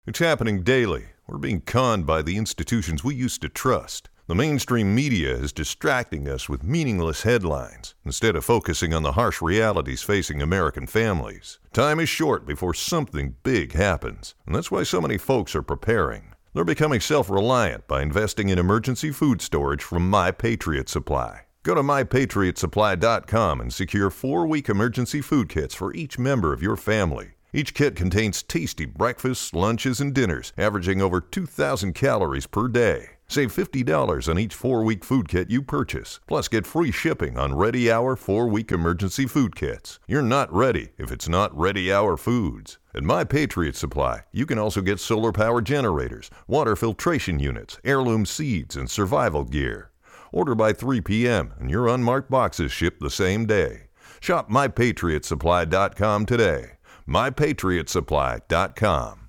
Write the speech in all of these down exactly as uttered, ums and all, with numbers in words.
It's happening daily. We're being conned by the institutions we used to trust. The mainstream media is distracting us with meaningless headlines instead of focusing on the harsh realities facing American families. Time is short before something big happens, and that's why so many folks are preparing. They're becoming self-reliant by investing in emergency food storage from My Patriot Supply. Go to my patriot supply dot com and secure four-week emergency food kits for each member of your family. Each kit contains tasty breakfasts, lunches, and dinners, averaging over two thousand calories per day. Save fifty dollars on each four-week food kit you purchase, plus get free shipping on Ready Hour four-week emergency food kits. You're not ready if it's not Ready Hour Foods. At My Patriot Supply, you can also get solar-powered generators, water filtration units, heirloom seeds, and survival gear. Order by three p.m. and your unmarked boxes ship the same day. Shop my patriot supply dot com today. my patriot supply dot com.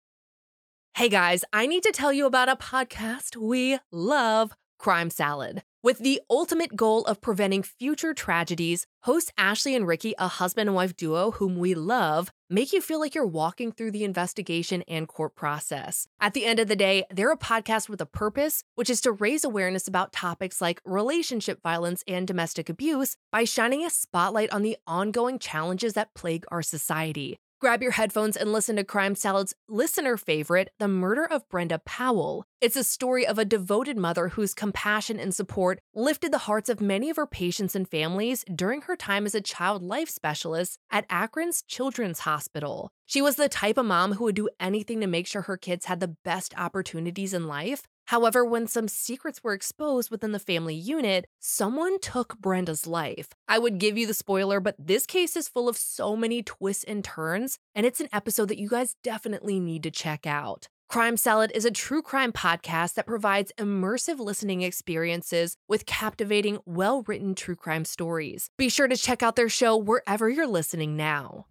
Hey guys, I need to tell you about a podcast we love, Crime Salad. With the ultimate goal of preventing future tragedies, hosts Ashley and Ricky, a husband and wife duo whom we love, make you feel like you're walking through the investigation and court process. At the end of the day, they're a podcast with a purpose, which is to raise awareness about topics like relationship violence and domestic abuse by shining a spotlight on the ongoing challenges that plague our society. Grab your headphones and listen to Crime Salad's listener favorite, The Murder of Brenda Powell. It's a story of a devoted mother whose compassion and support lifted the hearts of many of her patients and families during her time as a child life specialist at Akron's Children's Hospital. She was the type of mom who would do anything to make sure her kids had the best opportunities in life. However, when some secrets were exposed within the family unit, someone took Brenda's life. I would give you the spoiler, but this case is full of so many twists and turns, and it's an episode that you guys definitely need to check out. Crime Salad is a true crime podcast that provides immersive listening experiences with captivating, well-written true crime stories. Be sure to check out their show wherever you're listening now.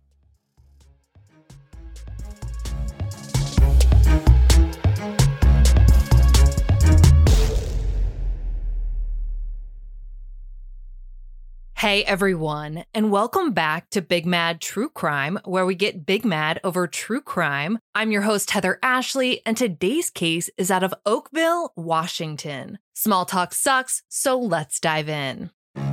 Hey everyone, and welcome back to Big Mad True Crime, where we get big mad over true crime. I'm your host, Heather Ashley, and today's case is out of Oakville, Washington. Small talk sucks, so let's dive in.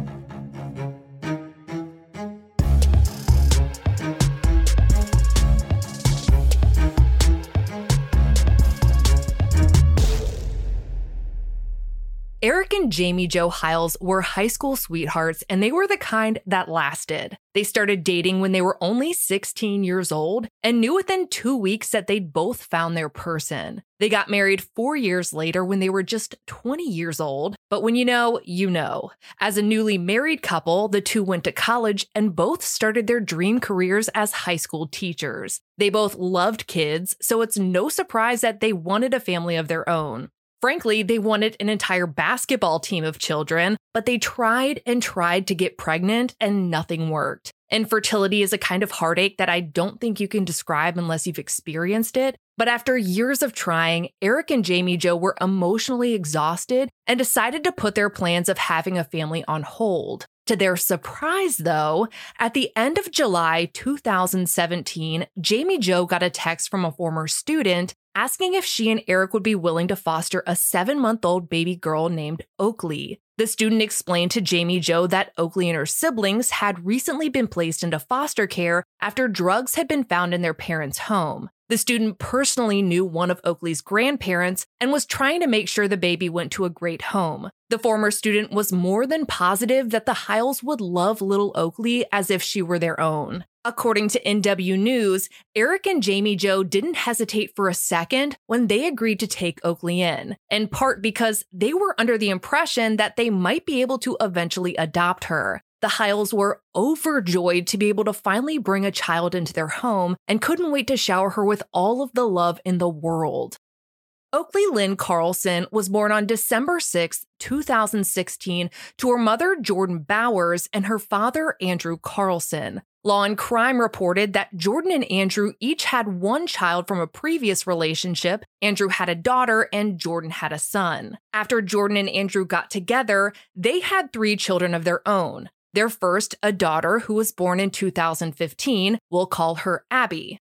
Eric and Jamie Jo Hiles were high school sweethearts, and they were the kind that lasted. They started dating when they were only sixteen years old and knew within two weeks that they'd both found their person. They got married four years later when they were just twenty years old. But when you know, you know. As a newly married couple, the two went to college and both started their dream careers as high school teachers. They both loved kids, so it's no surprise that they wanted a family of their own. Frankly, they wanted an entire basketball team of children, but they tried and tried to get pregnant and nothing worked. Infertility is a kind of heartache that I don't think you can describe unless you've experienced it. But after years of trying, Eric and Jamie Jo were emotionally exhausted and decided to put their plans of having a family on hold. To their surprise, though, at the end of July two thousand seventeen, Jamie Jo got a text from a former student asking if she and Eric would be willing to foster a seven-month-old baby girl named Oakley. The student explained to Jamie Jo that Oakley and her siblings had recently been placed into foster care after drugs had been found in their parents' home. The student personally knew one of Oakley's grandparents and was trying to make sure the baby went to a great home. The former student was more than positive that the Hiles would love little Oakley as if she were their own. According to N W News, Eric and Jamie Jo didn't hesitate for a second when they agreed to take Oakley in, in part because they were under the impression that they might be able to eventually adopt her. The Hiles were overjoyed to be able to finally bring a child into their home and couldn't wait to shower her with all of the love in the world. Oakley Lynn Carlson was born on December sixth, two thousand sixteen, to her mother, Jordan Bowers, and her father, Andrew Carlson. Law and Crime reported that Jordan and Andrew each had one child from a previous relationship. Andrew had a daughter and Jordan had a son. After Jordan and Andrew got together, they had three children of their own. Their first, a daughter who was born in two thousand fifteen, we'll call her Abby.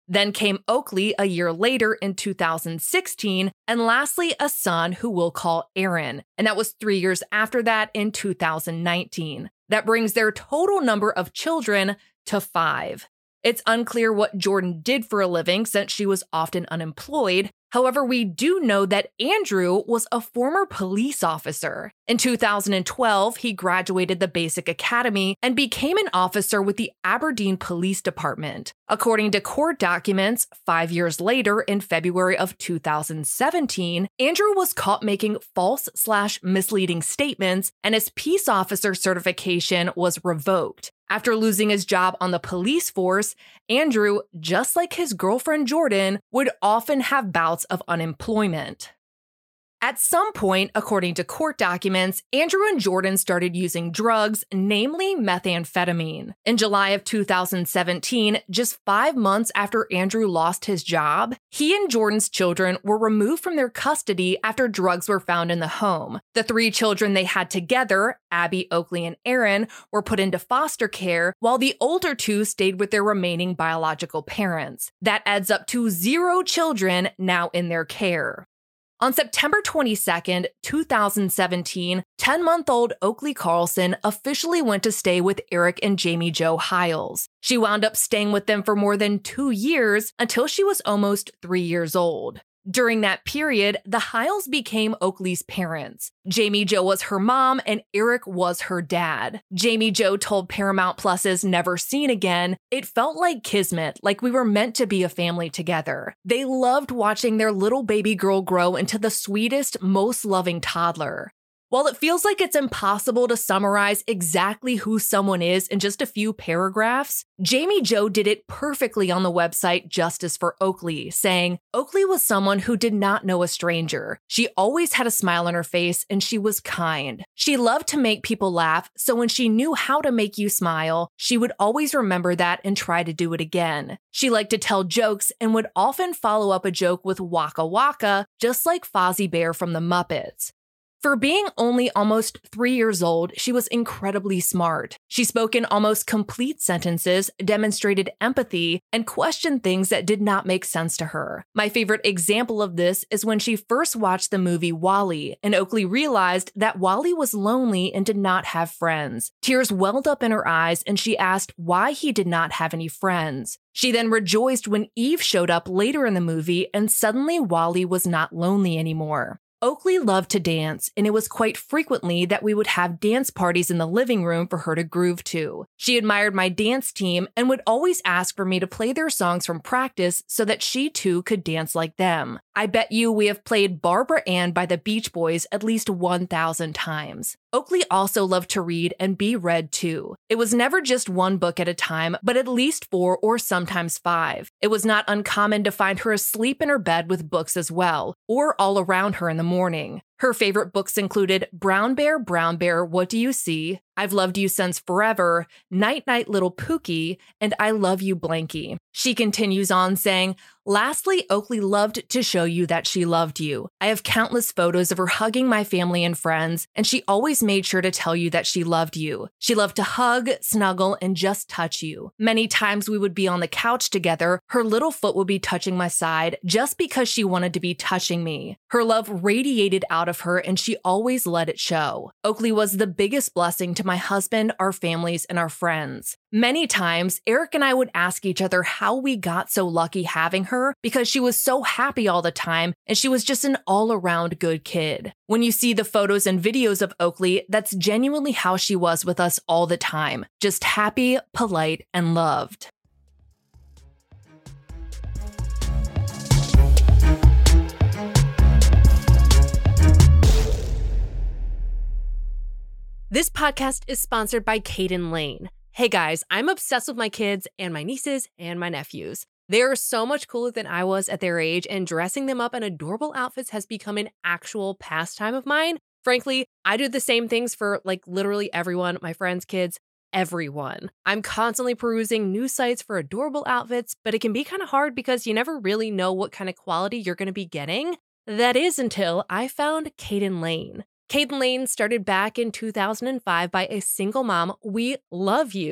Then came Oakley a year later in two thousand sixteen, and lastly, a son who we'll call Aaron. And that was three years after that in two thousand nineteen. That brings their total number of children to five. It's unclear what Jordan did for a living since she was often unemployed. However, we do know that Andrew was a former police officer. In two thousand twelve, he graduated the Basic Academy and became an officer with the Aberdeen Police Department. According to court documents, five years later, in February of two thousand seventeen, Andrew was caught making false slash misleading statements, and his peace officer certification was revoked. After losing his job on the police force, Andrew, just like his girlfriend Jordan, would often have bouts of unemployment. At some point, according to court documents, Andrew and Jordan started using drugs, namely methamphetamine. In July of two thousand seventeen, just five months after Andrew lost his job, he and Jordan's children were removed from their custody after drugs were found in the home. The three children they had together, Abby, Oakley, and Aaron, were put into foster care, while the older two stayed with their remaining biological parents. That adds up to zero children now in their care. On September twenty-second, two thousand seventeen, ten-month-old Oakley Carlson officially went to stay with Eric and Jamie Jo Hiles. She wound up staying with them for more than two years until she was almost three years old. During that period, the Hiles became Oakley's parents. Jamie Jo was her mom and Eric was her dad. Jamie Jo told Paramount Plus's Never Seen Again, "It felt like kismet, like we were meant to be a family together. They loved watching their little baby girl grow into the sweetest, most loving toddler." While it feels like it's impossible to summarize exactly who someone is in just a few paragraphs, Jamie Jo did it perfectly on the website Justice for Oakley, saying, "Oakley was someone who did not know a stranger. She always had a smile on her face and she was kind. She loved to make people laugh, so when she knew how to make you smile, she would always remember that and try to do it again. She liked to tell jokes and would often follow up a joke with Waka Waka, just like Fozzie Bear from the Muppets." For being only almost three years old, she was incredibly smart. She spoke in almost complete sentences, demonstrated empathy, and questioned things that did not make sense to her. My favorite example of this is when she first watched the movie WALL-E, and Oakley realized that WALL-E was lonely and did not have friends. Tears welled up in her eyes, and she asked why he did not have any friends. She then rejoiced when Eve showed up later in the movie, and suddenly WALL-E was not lonely anymore. Oakley loved to dance, and it was quite frequently that we would have dance parties in the living room for her to groove to. She admired my dance team and would always ask for me to play their songs from practice so that she too could dance like them. I bet you we have played Barbara Ann by the Beach Boys at least one thousand times. Oakley also loved to read and be read too. It was never just one book at a time, but at least four or sometimes five. It was not uncommon to find her asleep in her bed with books as well, or all around her in the morning. Her favorite books included Brown Bear, Brown Bear, What Do You See?, I've Loved You Since Forever, Night Night Little Pookie, and I Love You Blanky. She continues on saying, "Lastly, Oakley loved to show you that she loved you. I have countless photos of her hugging my family and friends, and she always made sure to tell you that she loved you. She loved to hug, snuggle, and just touch you. Many times we would be on the couch together, her little foot would be touching my side just because she wanted to be touching me. Her love radiated out of her, and she always let it show. Oakley was the biggest blessing to my husband, our families, and our friends. Many times, Eric and I would ask each other how we got so lucky having her because she was so happy all the time and she was just an all-around good kid. When you see the photos and videos of Oakley, that's genuinely how she was with us all the time. Just happy, polite, and loved." This podcast is sponsored by Caden Lane. Hey guys, I'm obsessed with my kids and my nieces and my nephews. They are so much cooler than I was at their age, and dressing them up in adorable outfits has become an actual pastime of mine. Frankly, I do the same things for like literally everyone, my friends' kids, everyone. I'm constantly perusing new sites for adorable outfits, but it can be kind of hard because you never really know what kind of quality you're going to be getting. That is until I found Caden Lane. Caden Lane started back in two thousand five by a single mom, We Love You,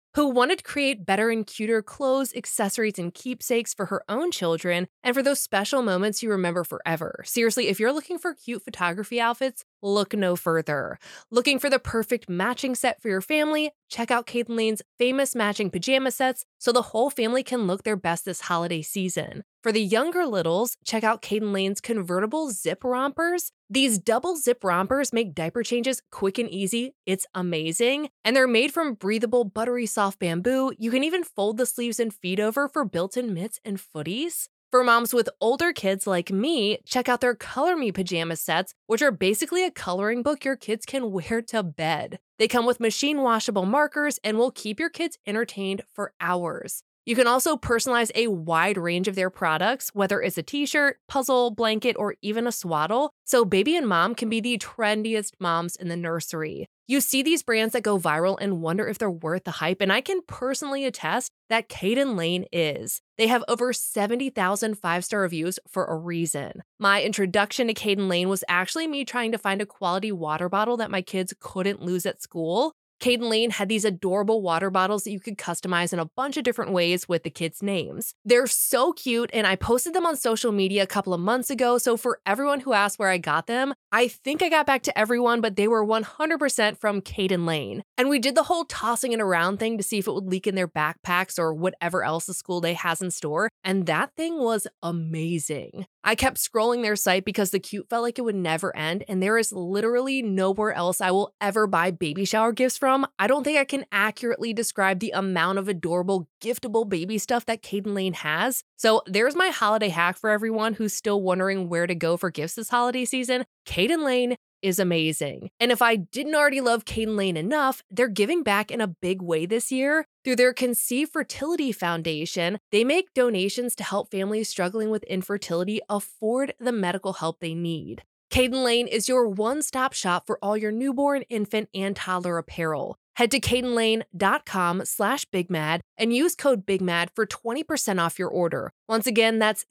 who wanted to create better and cuter clothes, accessories, and keepsakes for her own children and for those special moments you remember forever. Seriously, if you're looking for cute photography outfits, look no further. Looking for the perfect matching set for your family? Check out Kate and Lane's famous matching pajama sets so the whole family can look their best this holiday season. For the younger littles, check out Kate and Lane's convertible zip rompers. These double zip rompers make diaper changes quick and easy. It's amazing. And they're made from breathable, buttery soft bamboo. You can even fold the sleeves and feet over for built-in mitts and footies. For moms with older kids like me, check out their Color Me pajama sets, which are basically a coloring book your kids can wear to bed. They come with machine washable markers and will keep your kids entertained for hours. You can also personalize a wide range of their products, whether it's a t-shirt, puzzle, blanket, or even a swaddle, so baby and mom can be the trendiest moms in the nursery. You see these brands that go viral and wonder if they're worth the hype, and I can personally attest that Kate and Lane is. They have over seventy thousand five-star reviews for a reason. My introduction to Kate and Lane was actually me trying to find a quality water bottle that my kids couldn't lose at school. Kate and Lane had these adorable water bottles that you could customize in a bunch of different ways with the kids' names. They're so cute, and I posted them on social media a couple of months ago, so for everyone who asked where I got them, I think I got back to everyone, but they were one hundred percent from Kate and Lane. And we did the whole tossing it around thing to see if it would leak in their backpacks or whatever else the school day has in store, and that thing was amazing. I kept scrolling their site because the cute felt like it would never end, and there is literally nowhere else I will ever buy baby shower gifts from. I don't think I can accurately describe the amount of adorable, giftable baby stuff that Kate and Lane has. So there's my holiday hack for everyone who's still wondering where to go for gifts this holiday season. Kate and Lane is amazing. And if I didn't already love Kate and Lane enough, they're giving back in a big way this year. Through their Conceive Fertility Foundation, they make donations to help families struggling with infertility afford the medical help they need. Kate and Lane is your one-stop shop for all your newborn, infant, and toddler apparel. Head to cadeandlane.com slash bigmad and use code BIGMAD for twenty percent off your order. Once again, that's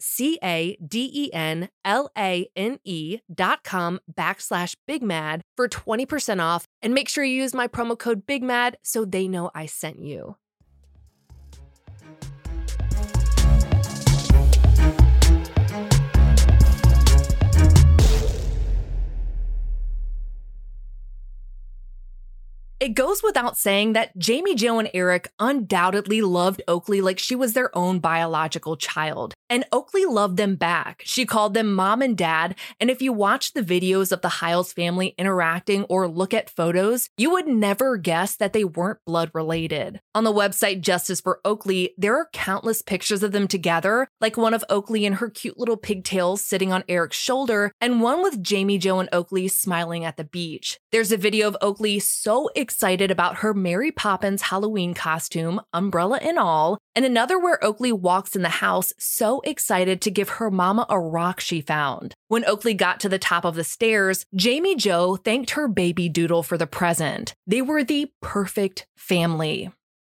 C-A-D-E-N-L-A-N-E dot com backslash BIGMAD for twenty percent off. And make sure you use my promo code BIGMAD so they know I sent you. It goes without saying that Jamie, Jo, and Eric undoubtedly loved Oakley like she was their own biological child. And Oakley loved them back. She called them mom and dad, and if you watch the videos of the Hiles family interacting or look at photos, you would never guess that they weren't blood related. On the website Justice for Oakley, there are countless pictures of them together, like one of Oakley and her cute little pigtails sitting on Eric's shoulder, and one with Jamie, Jo, and Oakley smiling at the beach. There's a video of Oakley so excited about her Mary Poppins Halloween costume, umbrella and all, and another where Oakley walks in the house so excited to give her mama a rock she found. When Oakley got to the top of the stairs, Jamie Jo thanked her baby doodle for the present. They were the perfect family.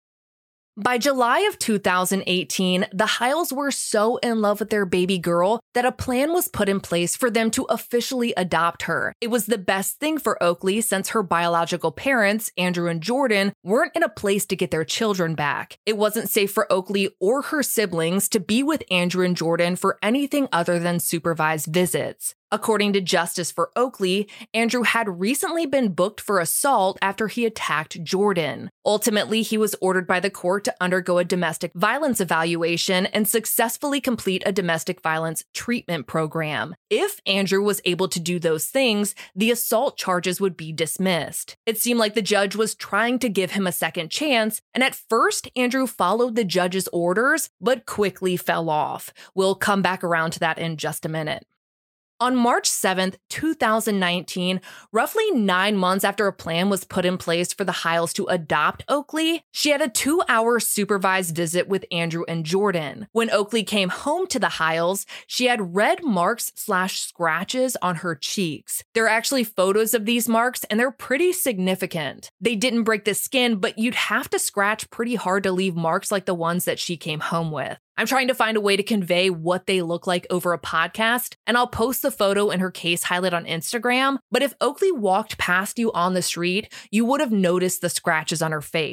By July of two thousand eighteen, the Hiles were so in love with their baby girl that a plan was put in place for them to officially adopt her. It was the best thing for Oakley since her biological parents, Andrew and Jordan, weren't in a place to get their children back. It wasn't safe for Oakley or her siblings to be with Andrew and Jordan for anything other than supervised visits. According to Justice for Oakley, Andrew had recently been booked for assault after he attacked Jordan. Ultimately, he was ordered by the court to undergo a domestic violence evaluation and successfully complete a domestic violence treatment program. If Andrew was able to do those things, the assault charges would be dismissed. It seemed like the judge was trying to give him a second chance, and at first, Andrew followed the judge's orders, but quickly fell off. We'll come back around to that in just a minute. On March seventh, two thousand nineteen, roughly nine months after a plan was put in place for the Hiles to adopt Oakley, she had a two-hour supervised visit with Andrew and Jordan. When Oakley came home to the Hiles, she had red marks slash scratches on her cheeks. There are actually photos of these marks, and they're pretty significant. They didn't break the skin, but you'd have to scratch pretty hard to leave marks like the ones that she came home with. I'm trying to find a way to convey what they look like over a podcast, and I'll post the photo in her case highlight on Instagram, but if Oakley walked past you on the street, you would have noticed the scratches on her face.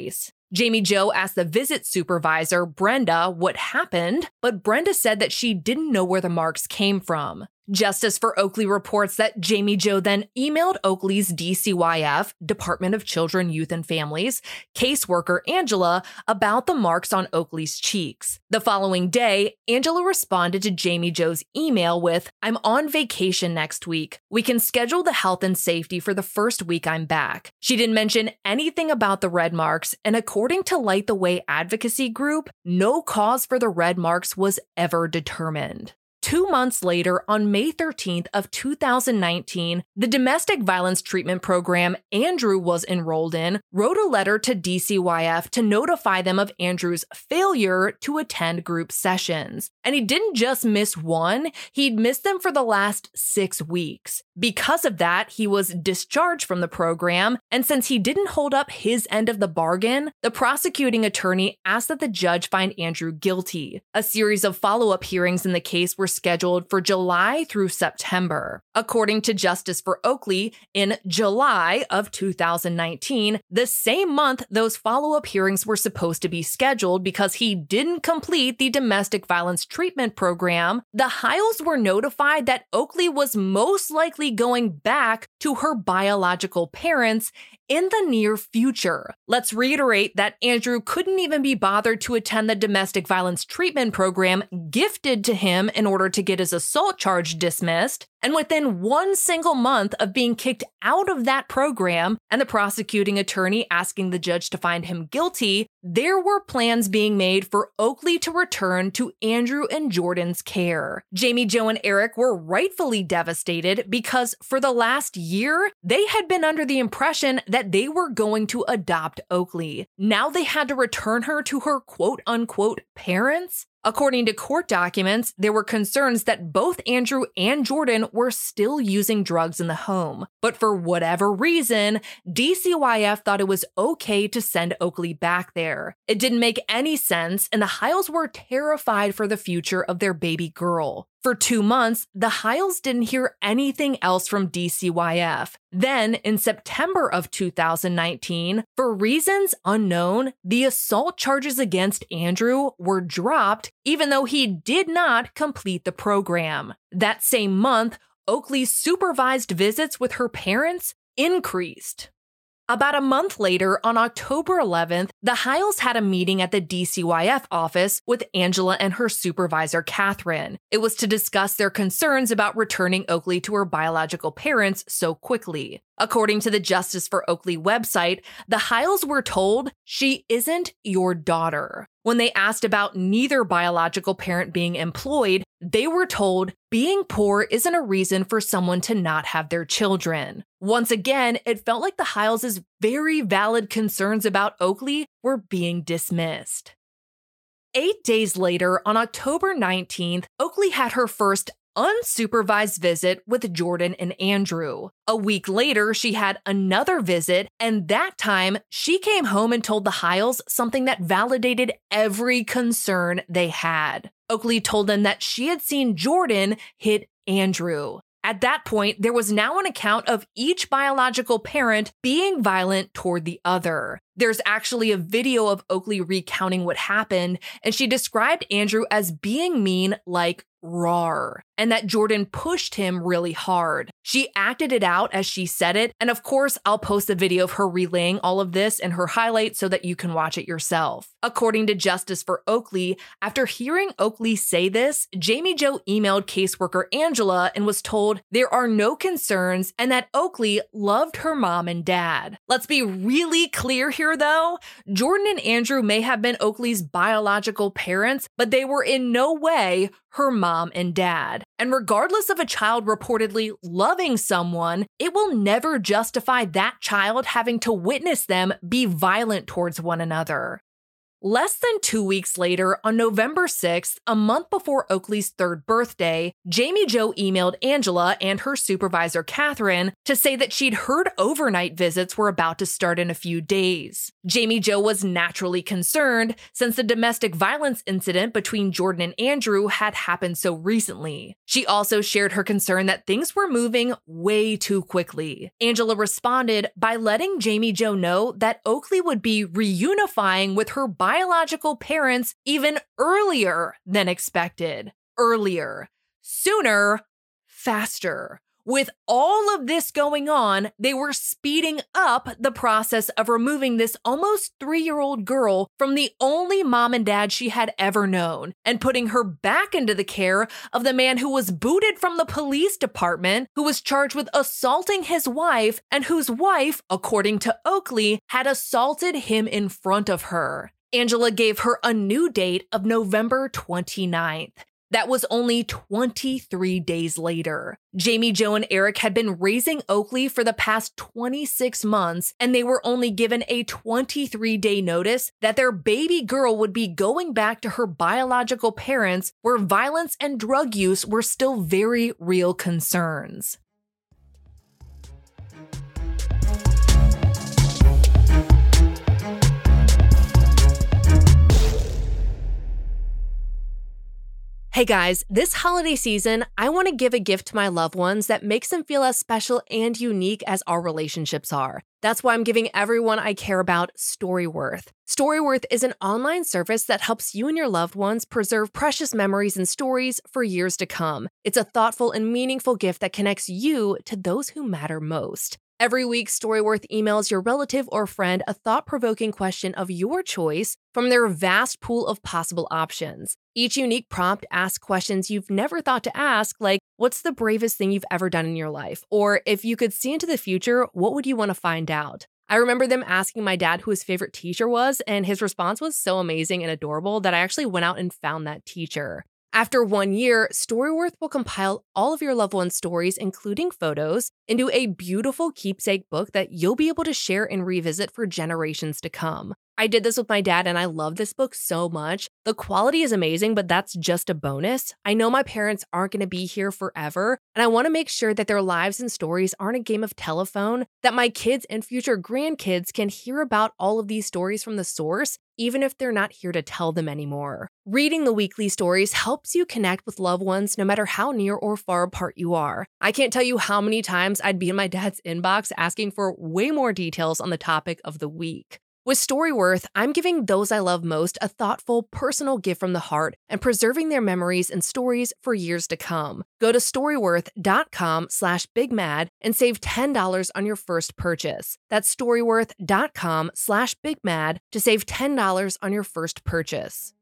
Jamie Jo asked the visit supervisor, Brenda, what happened, but Brenda said that she didn't know where the marks came from. Justice for Oakley reports that Jamie Jo then emailed Oakley's D C Y F, Department of Children, Youth and Families, caseworker Angela about the marks on Oakley's cheeks. The following day, Angela responded to Jamie Jo's email with, I'm on vacation next week. We can schedule the health and safety for the first week I'm back. She didn't mention anything about the red marks, and according to Light the Way Advocacy Group, no cause for the red marks was ever determined. Two months later, on May thirteenth of two thousand nineteen, the domestic violence treatment program Andrew was enrolled in wrote a letter to D C Y F to notify them of Andrew's failure to attend group sessions. And he didn't just miss one, he'd missed them for the last six weeks. Because of that, he was discharged from the program, and since he didn't hold up his end of the bargain, the prosecuting attorney asked that the judge find Andrew guilty. A series of follow-up hearings in the case were scheduled for July through September. According to Justice for Oakley, in July of two thousand nineteen, the same month those follow-up hearings were supposed to be scheduled because he didn't complete the domestic violence treatment program, the Hiles were notified that Oakley was most likely going back to her biological parents in the near future. Let's reiterate that Andrew couldn't even be bothered to attend the domestic violence treatment program gifted to him in order to get his assault charge dismissed. And within one single month of being kicked out of that program and the prosecuting attorney asking the judge to find him guilty, there were plans being made for Oakley to return to Andrew and Jordan's care. Jamie Jo and Eric were rightfully devastated because for the last year, they had been under the impression that they were going to adopt Oakley. Now they had to return her to her quote-unquote parents. According to court documents, there were concerns that both Andrew and Jordan were still using drugs in the home. But for whatever reason, D C Y F thought it was okay to send Oakley back there. It didn't make any sense, and the Hiles were terrified for the future of their baby girl. For two months, the Hiles didn't hear anything else from D C Y F. Then, in September of two thousand nineteen, for reasons unknown, the assault charges against Andrew were dropped, even though he did not complete the program. That same month, Oakley's supervised visits with her parents increased. About a month later, on October eleventh, the Hiles had a meeting at the D C Y F office with Angela and her supervisor, Catherine. It was to discuss their concerns about returning Oakley to her biological parents so quickly. According to the Justice for Oakley website, the Hiles were told, she isn't your daughter. When they asked about neither biological parent being employed, they were told being poor isn't a reason for someone to not have their children. Once again, it felt like the Hiles' very valid concerns about Oakley were being dismissed. Eight days later, on October nineteenth, Oakley had her first unsupervised visit with Jordan and Andrew. A week later, she had another visit, and that time, she came home and told the Hiles something that validated every concern they had. Oakley told them that she had seen Jordan hit Andrew. At that point, there was now an account of each biological parent being violent toward the other. There's actually a video of Oakley recounting what happened, and she described Andrew as being mean like rawr, and that Jordan pushed him really hard. She acted it out as she said it, and of course, I'll post a video of her relaying all of this in her highlights so that you can watch it yourself. According to Justice for Oakley, after hearing Oakley say this, Jamie Jo emailed caseworker Angela and was told there are no concerns and that Oakley loved her mom and dad. Let's be really clear here though, Jordan and Andrew may have been Oakley's biological parents, but they were in no way her mom and dad. And regardless of a child reportedly loving someone, it will never justify that child having to witness them be violent towards one another. Less than two weeks later, on November sixth, a month before Oakley's third birthday, Jamie Jo emailed Angela and her supervisor, Catherine, to say that she'd heard overnight visits were about to start in a few days. Jamie Jo was naturally concerned since the domestic violence incident between Jordan and Andrew had happened so recently. She also shared her concern that things were moving way too quickly. Angela responded by letting Jamie Jo know that Oakley would be reunifying with her biological parents even earlier than expected. Earlier. Sooner. Faster. With all of this going on, they were speeding up the process of removing this almost three-year-old girl from the only mom and dad she had ever known and putting her back into the care of the man who was booted from the police department, who was charged with assaulting his wife, and whose wife, according to Oakley, had assaulted him in front of her. Angela gave her a new date of November twenty-ninth. That was only twenty-three days later. Jamie Jo and Eric had been raising Oakley for the past twenty-six months, and they were only given a twenty-three day notice that their baby girl would be going back to her biological parents, where violence and drug use were still very real concerns. Hey guys, this holiday season, I want to give a gift to my loved ones that makes them feel as special and unique as our relationships are. That's why I'm giving everyone I care about Storyworth. Storyworth is an online service that helps you and your loved ones preserve precious memories and stories for years to come. It's a thoughtful and meaningful gift that connects you to those who matter most. Every week, Storyworth emails your relative or friend a thought-provoking question of your choice from their vast pool of possible options. Each unique prompt asks questions you've never thought to ask, like, what's the bravest thing you've ever done in your life? Or if you could see into the future, what would you want to find out? I remember them asking my dad who his favorite teacher was, and his response was so amazing and adorable that I actually went out and found that teacher. After one year, Storyworth will compile all of your loved one's stories, including photos, into a beautiful keepsake book that you'll be able to share and revisit for generations to come. I did this with my dad, and I love this book so much. The quality is amazing, but that's just a bonus. I know my parents aren't going to be here forever, and I want to make sure that their lives and stories aren't a game of telephone, that my kids and future grandkids can hear about all of these stories from the source, even if they're not here to tell them anymore. Reading the weekly stories helps you connect with loved ones no matter how near or far apart you are. I can't tell you how many times I'd be in my dad's inbox asking for way more details on the topic of the week. With Storyworth, I'm giving those I love most a thoughtful, personal gift from the heart and preserving their memories and stories for years to come. Go to storyworth.com slash bigmad and save ten dollars on your first purchase. That's storyworth.com slash bigmad to save ten dollars on your first purchase.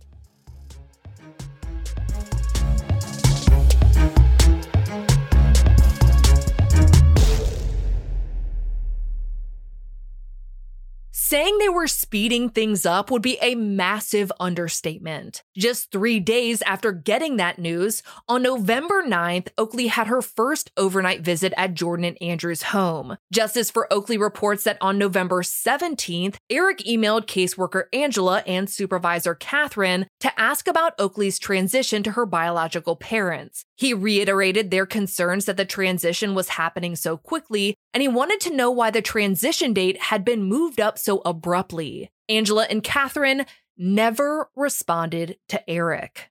Saying they were speeding things up would be a massive understatement. Just three days after getting that news, on November ninth, Oakley had her first overnight visit at Jordan and Andrew's home. Justice for Oakley reports that on November seventeenth, Eric emailed caseworker Angela and supervisor Catherine to ask about Oakley's transition to her biological parents. He reiterated their concerns that the transition was happening so quickly, and he wanted to know why the transition date had been moved up so abruptly. Angela and Catherine never responded to Eric.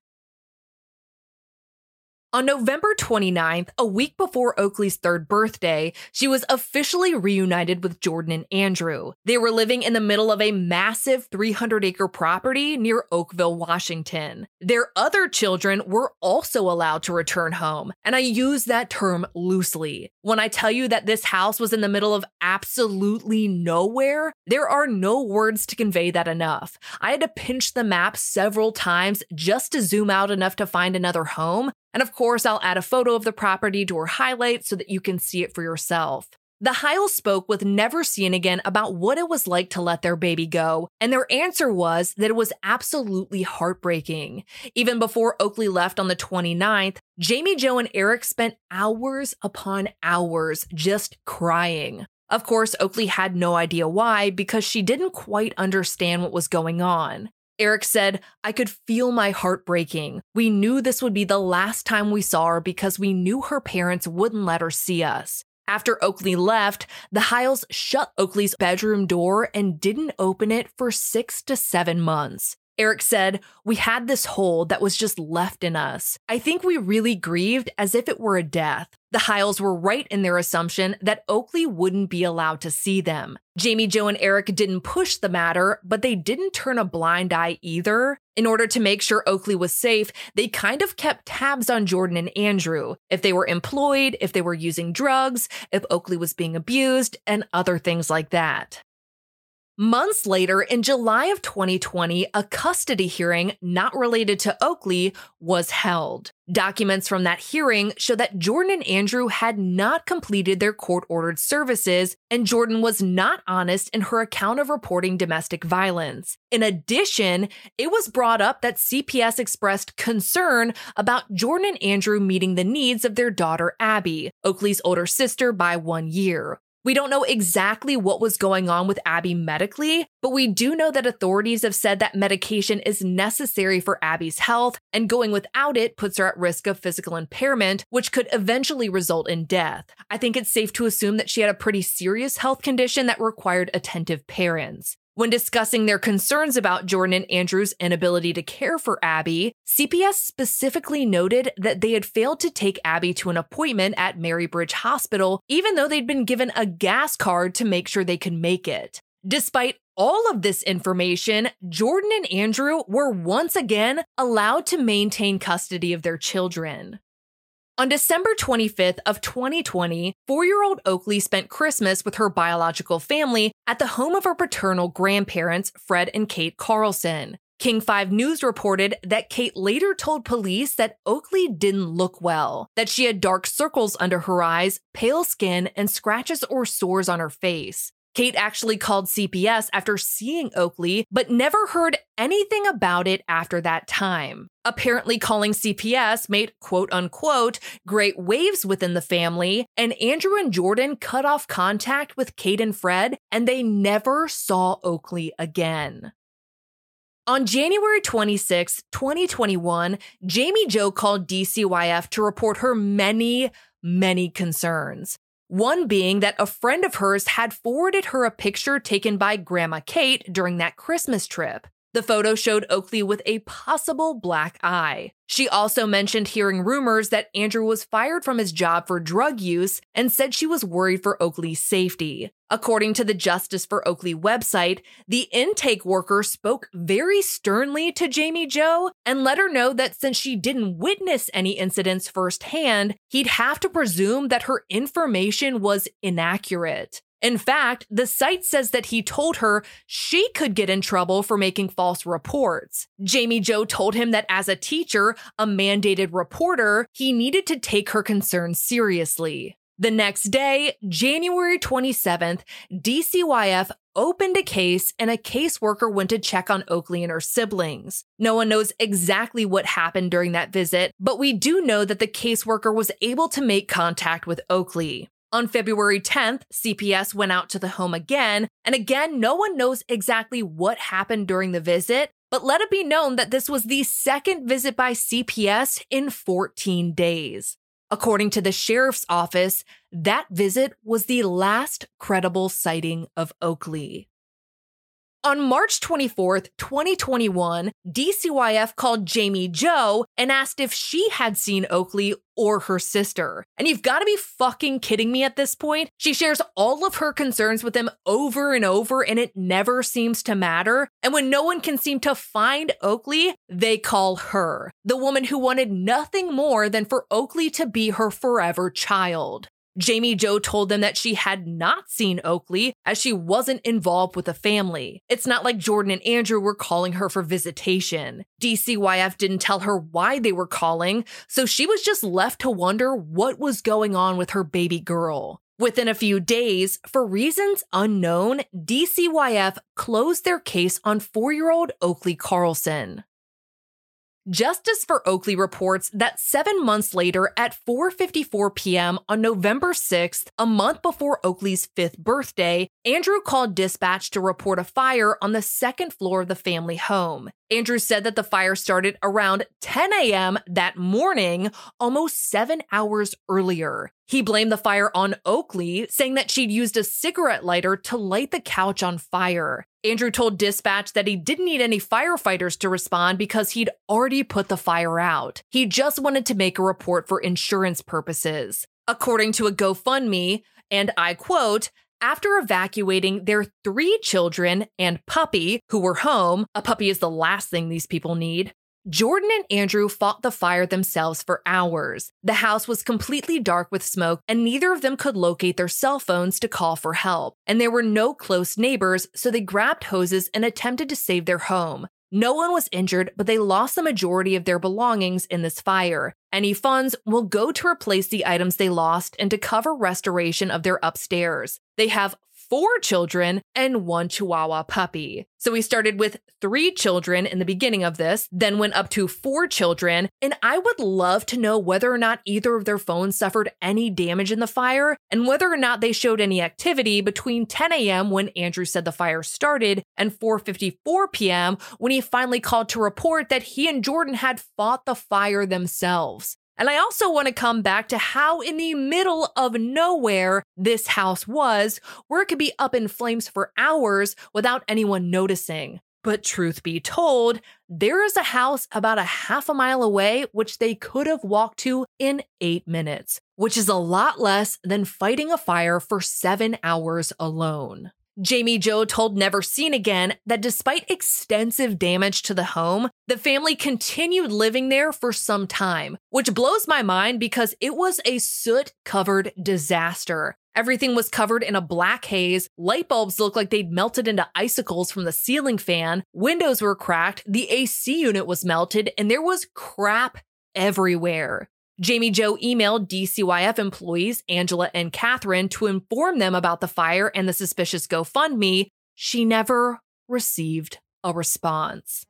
On November twenty-ninth, a week before Oakley's third birthday, she was officially reunited with Jordan and Andrew. They were living in the middle of a massive three hundred acre property near Oakville, Washington. Their other children were also allowed to return home, and I use that term loosely. When I tell you that this house was in the middle of absolutely nowhere, there are no words to convey that enough. I had to pinch the map several times just to zoom out enough to find another home. And of course, I'll add a photo of the property to her highlight so that you can see it for yourself. The Hiles spoke with Never Seen Again about what it was like to let their baby go, and their answer was that it was absolutely heartbreaking. Even before Oakley left on the twenty-ninth, Jamie Jo and Eric spent hours upon hours just crying. Of course, Oakley had no idea why because she didn't quite understand what was going on. Eric said, "I could feel my heart breaking. We knew this would be the last time we saw her because we knew her parents wouldn't let her see us." After Oakley left, the Hiles shut Oakley's bedroom door and didn't open it for six to seven months. Eric said, "We had this hole that was just left in us. I think we really grieved as if it were a death." The Hiles were right in their assumption that Oakley wouldn't be allowed to see them. Jamie Jo and Eric didn't push the matter, but they didn't turn a blind eye either. In order to make sure Oakley was safe, they kind of kept tabs on Jordan and Andrew, if they were employed, if they were using drugs, if Oakley was being abused, and other things like that. Months later, in July of twenty twenty, a custody hearing not related to Oakley was held. Documents from that hearing show that Jordan and Andrew had not completed their court-ordered services, and Jordan was not honest in her account of reporting domestic violence. In addition, it was brought up that C P S expressed concern about Jordan and Andrew meeting the needs of their daughter Abby, Oakley's older sister by one year. We don't know exactly what was going on with Abby medically, but we do know that authorities have said that medication is necessary for Abby's health, and going without it puts her at risk of physical impairment, which could eventually result in death. I think it's safe to assume that she had a pretty serious health condition that required attentive parents. When discussing their concerns about Jordan and Andrew's inability to care for Abby, C P S specifically noted that they had failed to take Abby to an appointment at Marybridge Hospital, even though they'd been given a gas card to make sure they could make it. Despite all of this information, Jordan and Andrew were once again allowed to maintain custody of their children. On December twenty-fifth of twenty twenty, four-year-old Oakley spent Christmas with her biological family at the home of her paternal grandparents, Fred and Kate Carlson. King five News reported that Kate later told police that Oakley didn't look well, that she had dark circles under her eyes, pale skin, and scratches or sores on her face. Kate actually called C P S after seeing Oakley, but never heard anything about it after that time. Apparently, calling C P S made quote-unquote great waves within the family, and Andrew and Jordan cut off contact with Kate and Fred, and they never saw Oakley again. On January twenty-sixth, twenty twenty-one, Jamie Jo called D C Y F to report her many, many concerns. One being that a friend of hers had forwarded her a picture taken by Grandma Kate during that Christmas trip. The photo showed Oakley with a possible black eye. She also mentioned hearing rumors that Andrew was fired from his job for drug use and said she was worried for Oakley's safety. According to the Justice for Oakley website, the intake worker spoke very sternly to Jamie Jo and let her know that since she didn't witness any incidents firsthand, he'd have to presume that her information was inaccurate. In fact, the site says that he told her she could get in trouble for making false reports. Jamie Jo told him that as a teacher, a mandated reporter, he needed to take her concerns seriously. The next day, January twenty-seventh, D C Y F opened a case and a caseworker went to check on Oakley and her siblings. No one knows exactly what happened during that visit, but we do know that the caseworker was able to make contact with Oakley. On February tenth, C P S went out to the home again, and again, no one knows exactly what happened during the visit, but let it be known that this was the second visit by C P S in fourteen days. According to the sheriff's office, that visit was the last credible sighting of Oakley. On March twenty-fourth, twenty twenty-one, D C Y F called Jamie Jo and asked if she had seen Oakley or her sister. And you've got to be fucking kidding me at this point. She shares all of her concerns with him over and over, and it never seems to matter. And when no one can seem to find Oakley, they call her, the woman who wanted nothing more than for Oakley to be her forever child. Jamie Jo told them that she had not seen Oakley as she wasn't involved with the family. It's not like Jordan and Andrew were calling her for visitation. D C Y F didn't tell her why they were calling, so she was just left to wonder what was going on with her baby girl. Within a few days, for reasons unknown, D C Y F closed their case on four-year-old Oakley Carlson. Justice for Oakley reports that seven months later at four fifty-four p.m. on November sixth, a month before Oakley's fifth birthday, Andrew called dispatch to report a fire on the second floor of the family home. Andrew said that the fire started around ten a.m. that morning, almost seven hours earlier. He blamed the fire on Oakley, saying that she'd used a cigarette lighter to light the couch on fire. Andrew told dispatch that he didn't need any firefighters to respond because he'd already put the fire out. He just wanted to make a report for insurance purposes. According to a GoFundMe, and I quote, after evacuating their three children and puppy, who were home, a puppy is the last thing these people need, Jordan and Andrew fought the fire themselves for hours. The house was completely dark with smoke, and neither of them could locate their cell phones to call for help. And there were no close neighbors, so they grabbed hoses and attempted to save their home. No one was injured, but they lost the majority of their belongings in this fire. Any funds will go to replace the items they lost and to cover restoration of their upstairs. They have four children and one Chihuahua puppy. So we started with three children in the beginning of this, then went up to four children, and I would love to know whether or not either of their phones suffered any damage in the fire and whether or not they showed any activity between ten a.m. when Andrew said the fire started and four fifty-four p.m. when he finally called to report that he and Jordan had fought the fire themselves. And I also want to come back to how in the middle of nowhere this house was, where it could be up in flames for hours without anyone noticing. But truth be told, there is a house about a half a mile away which they could have walked to in eight minutes, which is a lot less than fighting a fire for seven hours alone. Jamie Jo told Never Seen Again that despite extensive damage to the home, the family continued living there for some time, which blows my mind because it was a soot-covered disaster. Everything was covered in a black haze, light bulbs looked like they'd melted into icicles from the ceiling fan, windows were cracked, the A C unit was melted, and there was crap everywhere. Jamie Jo emailed D C Y F employees Angela and Catherine to inform them about the fire and the suspicious GoFundMe. She never received a response.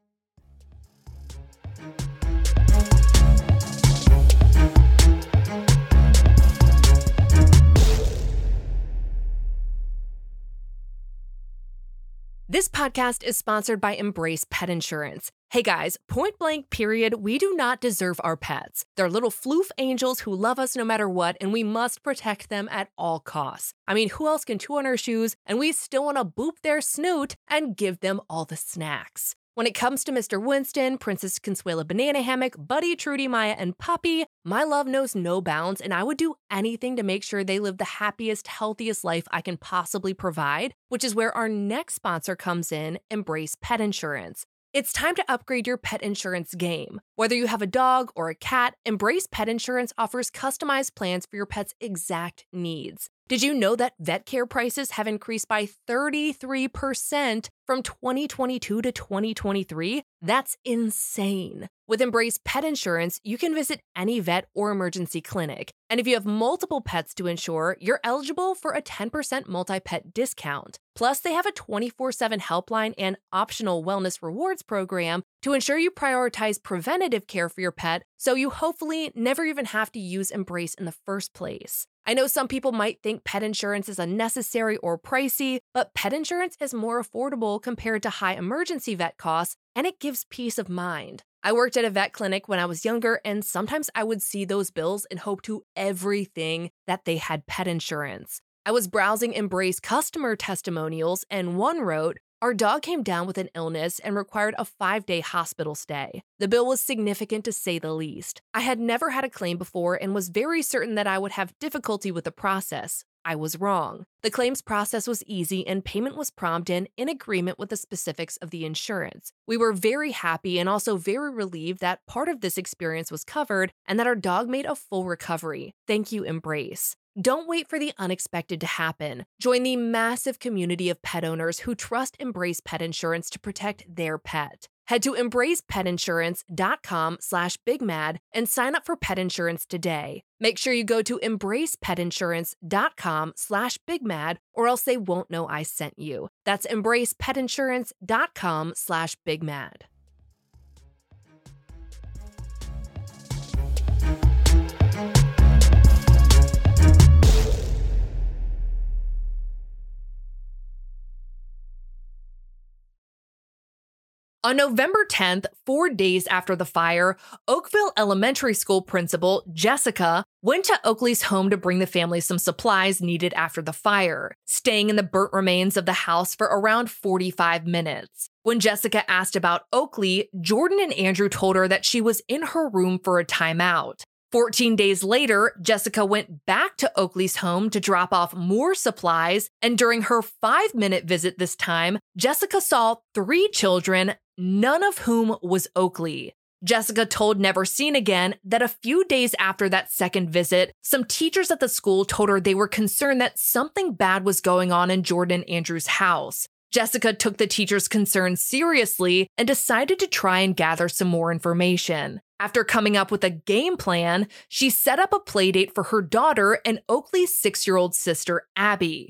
This podcast is sponsored by Embrace Pet Insurance. Hey guys, point blank period, we do not deserve our pets. They're little floof angels who love us no matter what, and we must protect them at all costs. I mean, who else can chew on our shoes and we still want to boop their snoot and give them all the snacks? When it comes to Mister Winston, Princess Consuela Banana Hammock, Buddy, Trudy, Maya, and Puppy, my love knows no bounds, and I would do anything to make sure they live the happiest, healthiest life I can possibly provide, which is where our next sponsor comes in, Embrace Pet Insurance. It's time to upgrade your pet insurance game. Whether you have a dog or a cat, Embrace Pet Insurance offers customized plans for your pet's exact needs. Did you know that vet care prices have increased by thirty-three percent from twenty twenty-two to twenty twenty-three? That's insane. With Embrace Pet Insurance, you can visit any vet or emergency clinic. And if you have multiple pets to insure, you're eligible for a ten percent multi-pet discount. Plus, they have a twenty-four seven helpline and optional wellness rewards program to ensure you prioritize preventative care for your pet, so you hopefully never even have to use Embrace in the first place. I know some people might think pet insurance is unnecessary or pricey, but pet insurance is more affordable compared to high emergency vet costs, and it gives peace of mind. I worked at a vet clinic when I was younger, and sometimes I would see those bills and hope to everything that they had pet insurance. I was browsing Embrace customer testimonials, and one wrote, "Our dog came down with an illness and required a five-day hospital stay. The bill was significant to say the least. I had never had a claim before and was very certain that I would have difficulty with the process. I was wrong. The claims process was easy and payment was prompt and in agreement with the specifics of the insurance. We were very happy and also very relieved that part of this experience was covered and that our dog made a full recovery. Thank you, Embrace." Don't wait for the unexpected to happen. Join the massive community of pet owners who trust Embrace Pet Insurance to protect their pet. Head to embracepetiinsurance.com slash bigmad and sign up for pet insurance today. Make sure you go to embracepetiinsurance.com slash bigmad or else they won't know I sent you. That's embracepetiinsurance.com slash bigmad. On November tenth, four days after the fire, Oakville Elementary School principal Jessica went to Oakley's home to bring the family some supplies needed after the fire, staying in the burnt remains of the house for around forty-five minutes. When Jessica asked about Oakley, Jordan and Andrew told her that she was in her room for a timeout. fourteen days later, Jessica went back to Oakley's home to drop off more supplies, and during her five-minute visit this time, Jessica saw three children, none of whom was Oakley. Jessica told Never Seen Again that a few days after that second visit, some teachers at the school told her they were concerned that something bad was going on in Jordan and Andrew's house. Jessica took the teacher's concerns seriously and decided to try and gather some more information. After coming up with a game plan, she set up a playdate for her daughter and Oakley's six-year-old sister, Abby.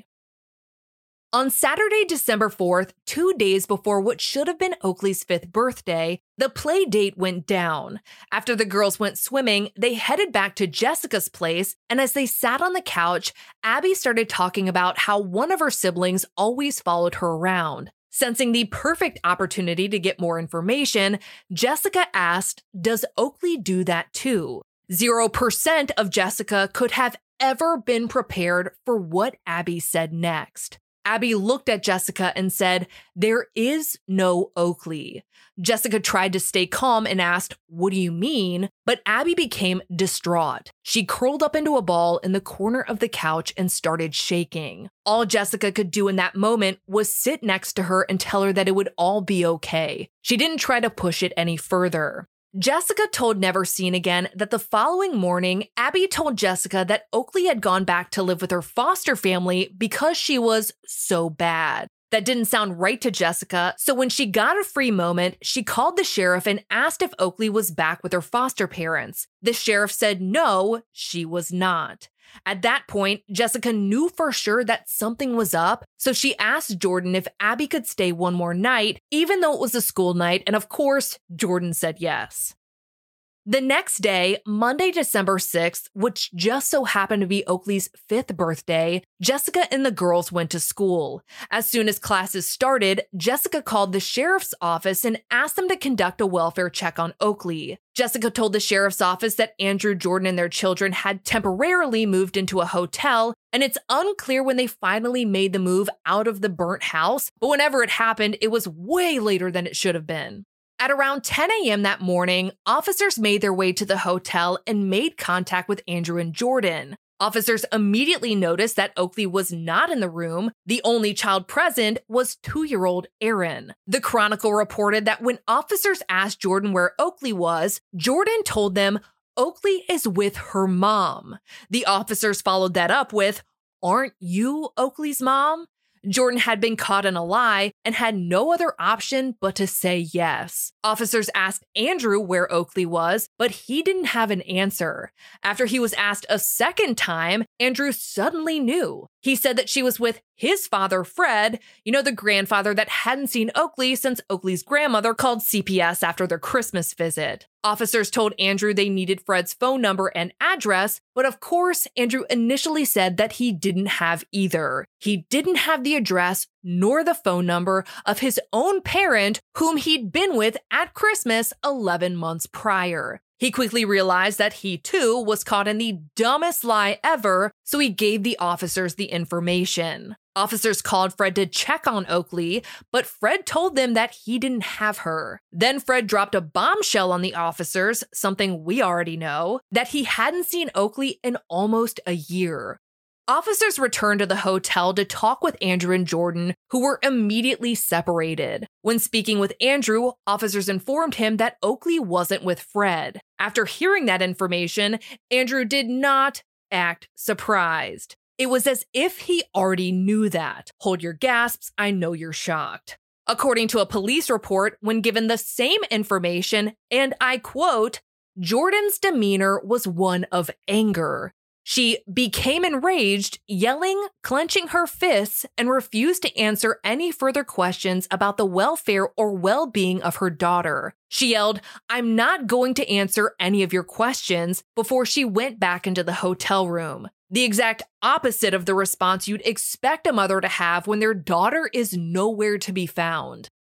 On Saturday, December fourth, two days before what should have been Oakley's fifth birthday, the play date went down. After the girls went swimming, they headed back to Jessica's place, and as they sat on the couch, Abby started talking about how one of her siblings always followed her around. Sensing the perfect opportunity to get more information, Jessica asked, "Does Oakley do that too?" Zero percent of Jessica could have ever been prepared for what Abby said next. Abby looked at Jessica and said, "There is no Oakley." Jessica tried to stay calm and asked, "What do you mean?" But Abby became distraught. She curled up into a ball in the corner of the couch and started shaking. All Jessica could do in that moment was sit next to her and tell her that it would all be okay. She didn't try to push it any further. Jessica told Never Seen Again that the following morning, Abby told Jessica that Oakley had gone back to live with her foster family because she was so bad. That didn't sound right to Jessica, so when she got a free moment, she called the sheriff and asked if Oakley was back with her foster parents. The sheriff said no, she was not. At that point, Jessica knew for sure that something was up, so she asked Jordan if Abby could stay one more night, even though it was a school night, and of course, Jordan said yes. The next day, Monday, December sixth, which just so happened to be Oakley's fifth birthday, Jessica and the girls went to school. As soon as classes started, Jessica called the sheriff's office and asked them to conduct a welfare check on Oakley. Jessica told the sheriff's office that Andrew, Jordan, and their children had temporarily moved into a hotel, and it's unclear when they finally made the move out of the burnt house, but whenever it happened, it was way later than it should have been. At around ten a.m. that morning, officers made their way to the hotel and made contact with Andrew and Jordan. Officers immediately noticed that Oakley was not in the room. The only child present was two-year-old Aaron. The Chronicle reported that when officers asked Jordan where Oakley was, Jordan told them Oakley is with her mom. The officers followed that up with, "Aren't you Oakley's mom?" Jordan had been caught in a lie and had no other option but to say yes. Officers asked Andrew where Oakley was, but he didn't have an answer. After he was asked a second time, Andrew suddenly knew. He said that she was with his father, Fred, you know, the grandfather that hadn't seen Oakley since Oakley's grandmother called C P S after their Christmas visit. Officers told Andrew they needed Fred's phone number and address, but of course, Andrew initially said that he didn't have either. He didn't have the address nor the phone number of his own parent, whom he'd been with at Christmas eleven months prior. He quickly realized that he, too, was caught in the dumbest lie ever, so he gave the officers the information. Officers called Fred to check on Oakley, but Fred told them that he didn't have her. Then Fred dropped a bombshell on the officers, something we already know, that he hadn't seen Oakley in almost a year. Officers returned to the hotel to talk with Andrew and Jordan, who were immediately separated. When speaking with Andrew, officers informed him that Oakley wasn't with Fred. After hearing that information, Andrew did not act surprised. It was as if he already knew that. Hold your gasps, I know you're shocked. According to a police report, when given the same information, and I quote, Jordan's demeanor was one of anger. She became enraged, yelling, clenching her fists, and refused to answer any further questions about the welfare or well-being of her daughter. She yelled, "I'm not going to answer any of your questions," before she went back into the hotel room. The exact opposite of the response you'd expect a mother to have when their daughter is nowhere to be found.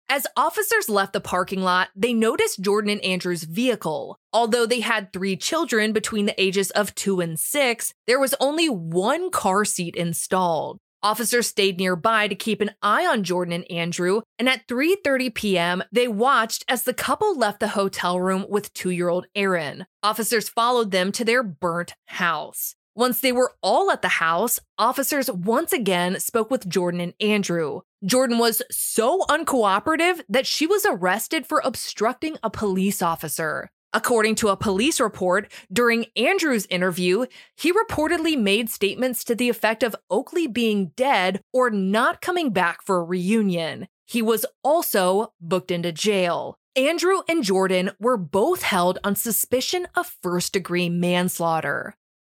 As officers left the parking lot, they noticed Jordan and Andrew's vehicle. Although they had three children between the ages of two and six, there was only one car seat installed. Officers stayed nearby to keep an eye on Jordan and Andrew, and at three thirty p.m., they watched as the couple left the hotel room with two-year-old Aaron. Officers followed them to their burnt house. Once they were all at the house, officers once again spoke with Jordan and Andrew. Jordan was so uncooperative that she was arrested for obstructing a police officer. According to a police report, during Andrew's interview, he reportedly made statements to the effect of Oakley being dead or not coming back for a reunion. He was also booked into jail. Andrew and Jordan were both held on suspicion of first-degree manslaughter.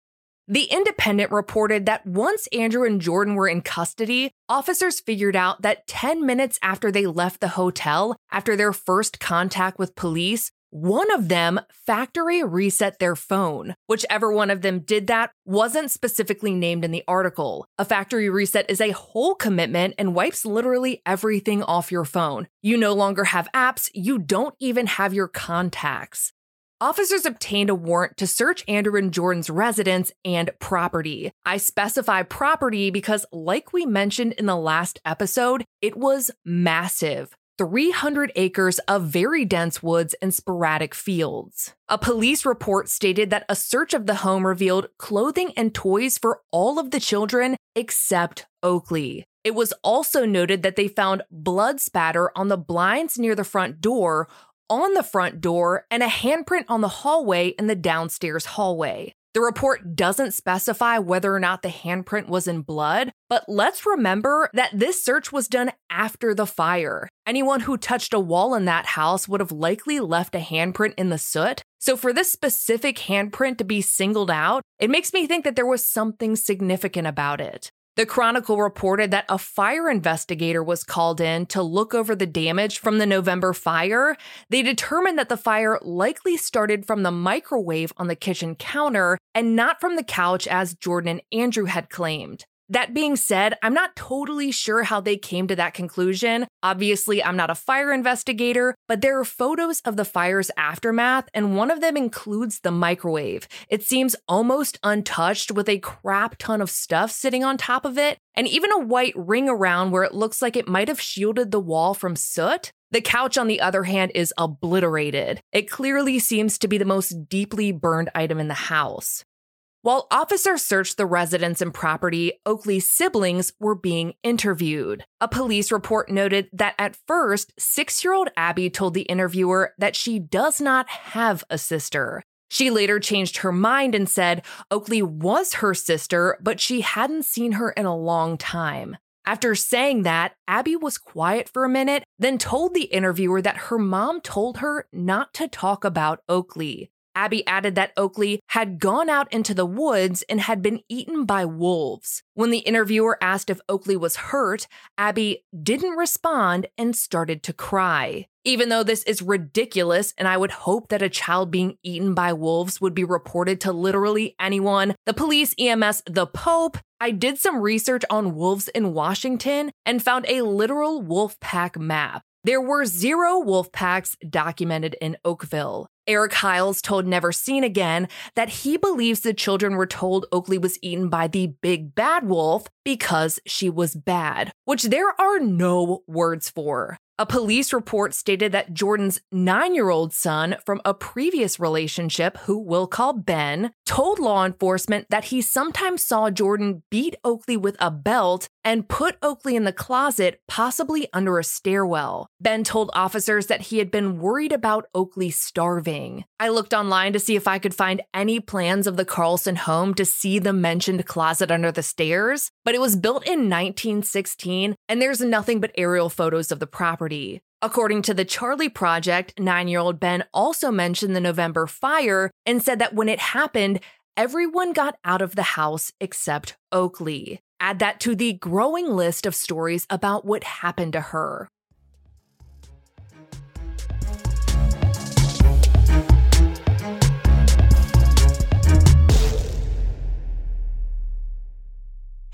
The Independent reported that once Andrew and Jordan were in custody, officers figured out that ten minutes after they left the hotel, after their first contact with police, one of them factory reset their phone. Whichever one of them did that wasn't specifically named in the article. A factory reset is a whole commitment and wipes literally everything off your phone. You no longer have apps, you don't even have your contacts. Officers obtained a warrant to search Andrew and Jordan's residence and property. I specify property because, like we mentioned in the last episode, it was massive. three hundred acres of very dense woods and sporadic fields. A police report stated that a search of the home revealed clothing and toys for all of the children except Oakley. It was also noted that they found blood spatter on the blinds near the front door, on the front door, and a handprint on the hallway in the downstairs hallway. The report doesn't specify whether or not the handprint was in blood, but let's remember that this search was done after the fire. Anyone who touched a wall in that house would have likely left a handprint in the soot. So for this specific handprint to be singled out, it makes me think that there was something significant about it. The Chronicle reported that a fire investigator was called in to look over the damage from the November fire. They determined that the fire likely started from the microwave on the kitchen counter and not from the couch as Jordan and Andrew had claimed. That being said, I'm not totally sure how they came to that conclusion. Obviously, I'm not a fire investigator, but there are photos of the fire's aftermath, and one of them includes the microwave. It seems almost untouched with a crap ton of stuff sitting on top of it, and even a white ring around where it looks like it might have shielded the wall from soot. The couch, on the other hand, is obliterated. It clearly seems to be the most deeply burned item in the house. While officers searched the residence and property, Oakley's siblings were being interviewed. A police report noted that at first, six-year-old Abby told the interviewer that she does not have a sister. She later changed her mind and said Oakley was her sister, but she hadn't seen her in a long time. After saying that, Abby was quiet for a minute, then told the interviewer that her mom told her not to talk about Oakley. Abby added that Oakley had gone out into the woods and had been eaten by wolves. When the interviewer asked if Oakley was hurt, Abby didn't respond and started to cry. Even though this is ridiculous, and I would hope that a child being eaten by wolves would be reported to literally anyone, the police, E M S, the Pope, I did some research on wolves in Washington and found a literal wolf pack map. There were zero wolf packs documented in Oakville. Eric Hiles told Never Seen Again that he believes the children were told Oakley was eaten by the big bad wolf because she was bad, which there are no words for. A police report stated that Jordan's nine-year-old son from a previous relationship, who we'll call Ben, told law enforcement that he sometimes saw Jordan beat Oakley with a belt and put Oakley in the closet, possibly under a stairwell. Ben told officers that he had been worried about Oakley starving. I looked online to see if I could find any plans of the Carlson home to see the mentioned closet under the stairs, but it was built in nineteen sixteen, and there's nothing but aerial photos of the property. According to the Charlie Project, nine-year-old Ben also mentioned the November fire and said that when it happened, everyone got out of the house except Oakley. Add that to the growing list of stories about what happened to her.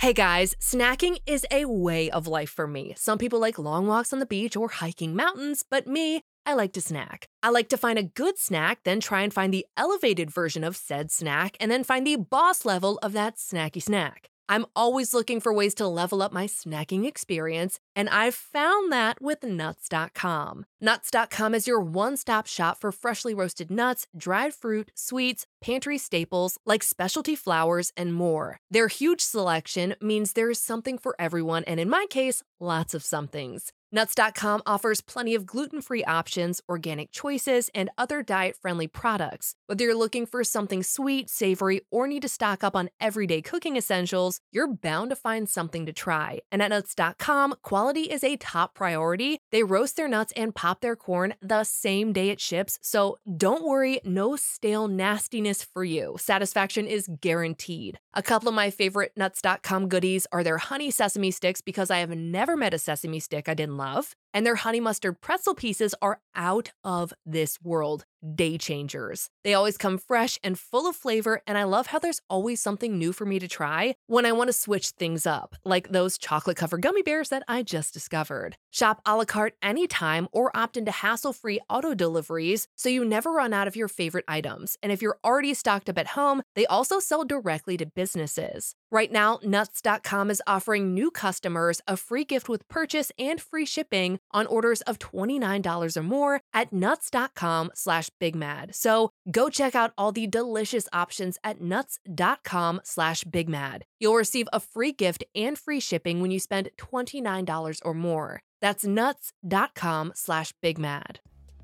Hey guys, snacking is a way of life for me. Some people like long walks on the beach or hiking mountains, but me, I like to snack. I like to find a good snack, then try and find the elevated version of said snack, and then find the boss level of that snacky snack. I'm always looking for ways to level up my snacking experience, and I've found that with nuts dot com. nuts dot com is your one-stop shop for freshly roasted nuts, dried fruit, sweets, pantry staples like specialty flours, and more. Their huge selection means there is something for everyone, and in my case, lots of somethings. nuts dot com offers plenty of gluten-free options, organic choices, and other diet-friendly products. Whether you're looking for something sweet, savory, or need to stock up on everyday cooking essentials, you're bound to find something to try. And at nuts dot com, quality is a top priority. They roast their nuts and pop their corn the same day it ships, so don't worry, no stale nastiness for you. Satisfaction is guaranteed. A couple of my favorite nuts dot com goodies are their honey sesame sticks, because I have never met a sesame stick I didn't love, and their honey mustard pretzel pieces are out of this world. Day changers. They always come fresh and full of flavor, and I love how there's always something new for me to try when I want to switch things up, like those chocolate-covered gummy bears that I just discovered. Shop a la carte anytime or opt into hassle-free auto deliveries so you never run out of your favorite items. And if you're already stocked up at home, they also sell directly to businesses. Right now, nuts dot com is offering new customers a free gift with purchase and free shipping on orders of twenty-nine dollars or more at nuts dot com slash big mad. So go check out all the delicious options at nuts dot com slash big mad. You'll receive a free gift and free shipping when you spend twenty-nine dollars or more. That's nuts dot com slash big mad.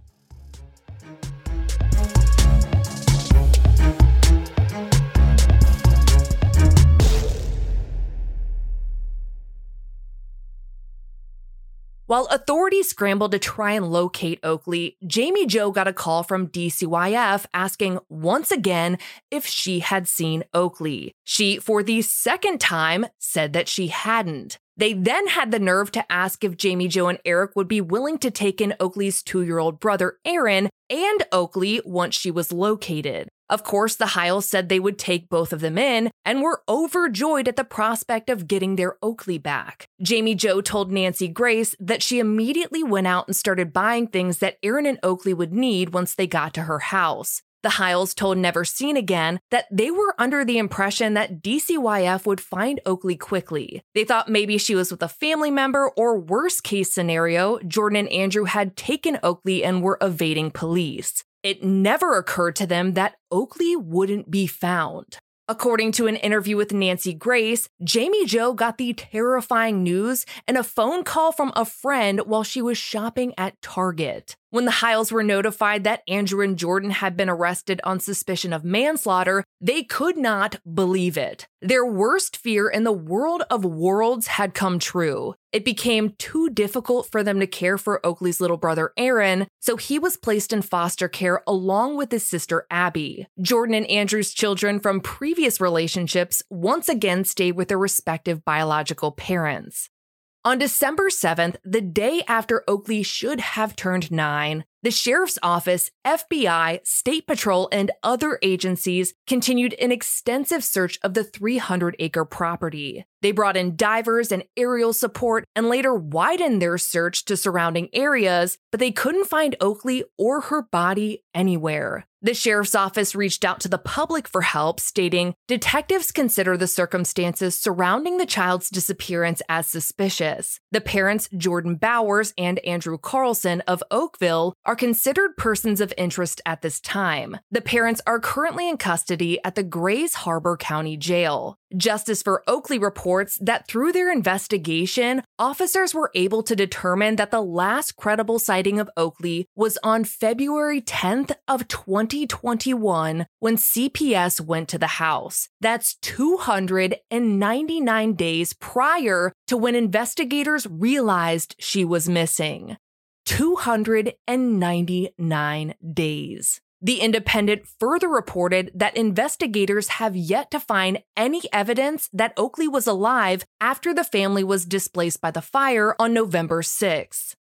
While authorities scrambled to try and locate Oakley, Jamie Jo got a call from D C Y F asking once again if she had seen Oakley. She, for the second time, said that she hadn't. They then had the nerve to ask if Jamie Jo and Eric would be willing to take in Oakley's two-year-old brother, Aaron, and Oakley once she was located. Of course, the Hiles said they would take both of them in and were overjoyed at the prospect of getting their Oakley back. Jamie Jo told Nancy Grace that she immediately went out and started buying things that Aaron and Oakley would need once they got to her house. The Hiles told Never Seen Again that they were under the impression that D C Y F would find Oakley quickly. They thought maybe she was with a family member, or worst case scenario, Jordan and Andrew had taken Oakley and were evading police. It never occurred to them that Oakley wouldn't be found. According to an interview with Nancy Grace, Jamie Jo got the terrifying news in a phone call from a friend while she was shopping at Target. When the Hiles were notified that Andrew and Jordan had been arrested on suspicion of manslaughter, they could not believe it. Their worst fear in the world of worlds had come true. It became too difficult for them to care for Oakley's little brother Aaron, so he was placed in foster care along with his sister Abby. Jordan and Andrew's children from previous relationships once again stayed with their respective biological parents. On December seventh, the day after Oakley should have turned nine, the sheriff's office, F B I, State Patrol, and other agencies continued an extensive search of the three hundred acre property. They brought in divers and aerial support and later widened their search to surrounding areas, but they couldn't find Oakley or her body anywhere. The sheriff's office reached out to the public for help, stating, "Detectives consider the circumstances surrounding the child's disappearance as suspicious. The parents, Jordan Bowers and Andrew Carlson of Oakville, are considered persons of interest at this time. The parents are currently in custody at the Grays Harbor County Jail." Justice for Oakley reports that through their investigation, officers were able to determine that the last credible sighting of Oakley was on February tenth of twenty twenty-one when C P S went to the house. That's two hundred ninety-nine days prior to when investigators realized she was missing. two hundred ninety-nine days. The Independent further reported that investigators have yet to find any evidence that Oakley was alive after the family was displaced by the fire on November sixth.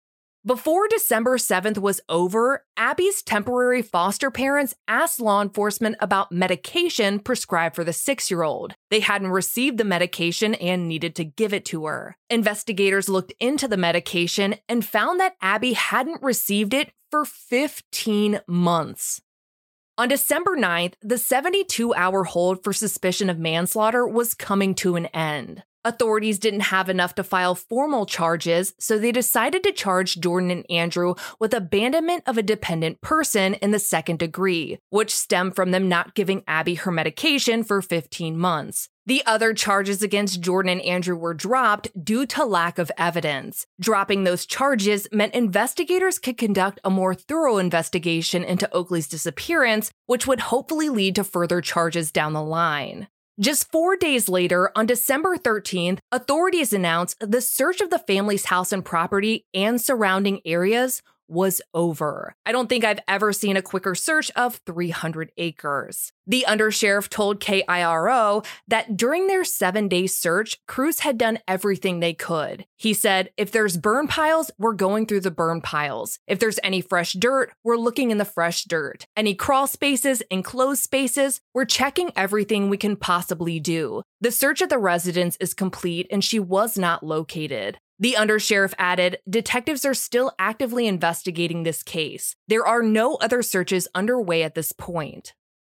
Before December seventh was over, Abby's temporary foster parents asked law enforcement about medication prescribed for the six-year-old. They hadn't received the medication and needed to give it to her. Investigators looked into the medication and found that Abby hadn't received it for fifteen months. On December ninth, the seventy-two hour hold for suspicion of manslaughter was coming to an end. Authorities didn't have enough to file formal charges, so they decided to charge Jordan and Andrew with abandonment of a dependent person in the second degree, which stemmed from them not giving Abby her medication for fifteen months. The other charges against Jordan and Andrew were dropped due to lack of evidence. Dropping those charges meant investigators could conduct a more thorough investigation into Oakley's disappearance, which would hopefully lead to further charges down the line. Just four days later, on December thirteenth, authorities announced the search of the family's house and property and surrounding areas was over. I don't think I've ever seen a quicker search of three hundred acres. The undersheriff told K I R O that during their seven-day search, crews had done everything they could. He said, if there's burn piles, we're going through the burn piles. If there's any fresh dirt, we're looking in the fresh dirt. Any crawl spaces, enclosed spaces, we're checking everything we can possibly do. The search of the residence is complete and she was not located. The undersheriff added, detectives are still actively investigating this case. There are no other searches underway at this point.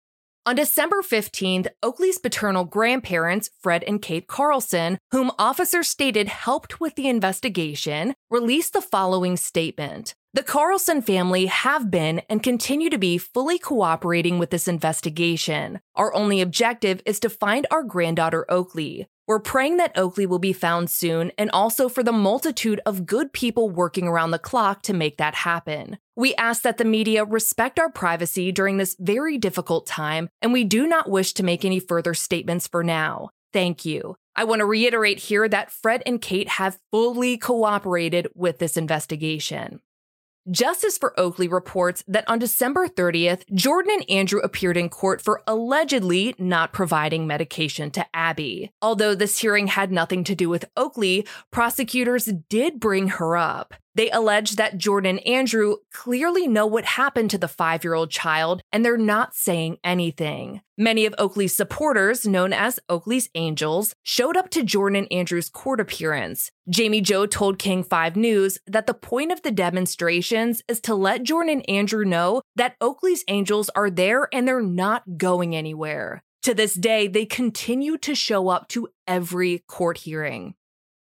On December fifteenth, Oakley's paternal grandparents, Fred and Kate Carlson, whom officers stated helped with the investigation, released the following statement. The Carlson family have been and continue to be fully cooperating with this investigation. Our only objective is to find our granddaughter Oakley. We're praying that Oakley will be found soon and also for the multitude of good people working around the clock to make that happen. We ask that the media respect our privacy during this very difficult time, and we do not wish to make any further statements for now. Thank you. I want to reiterate here that Fred and Kate have fully cooperated with this investigation. Justice for Oakley reports that on December thirtieth, Jordan and Andrew appeared in court for allegedly not providing medication to Abby. Although this hearing had nothing to do with Oakley, prosecutors did bring her up. They alleged that Jordan and Andrew clearly know what happened to the five-year-old child, and they're not saying anything. Many of Oakley's supporters, known as Oakley's Angels, showed up to Jordan and Andrew's court appearance. Jamie Jo told King five News that the point of the demonstrations is to let Jordan and Andrew know that Oakley's Angels are there and they're not going anywhere. To this day, they continue to show up to every court hearing.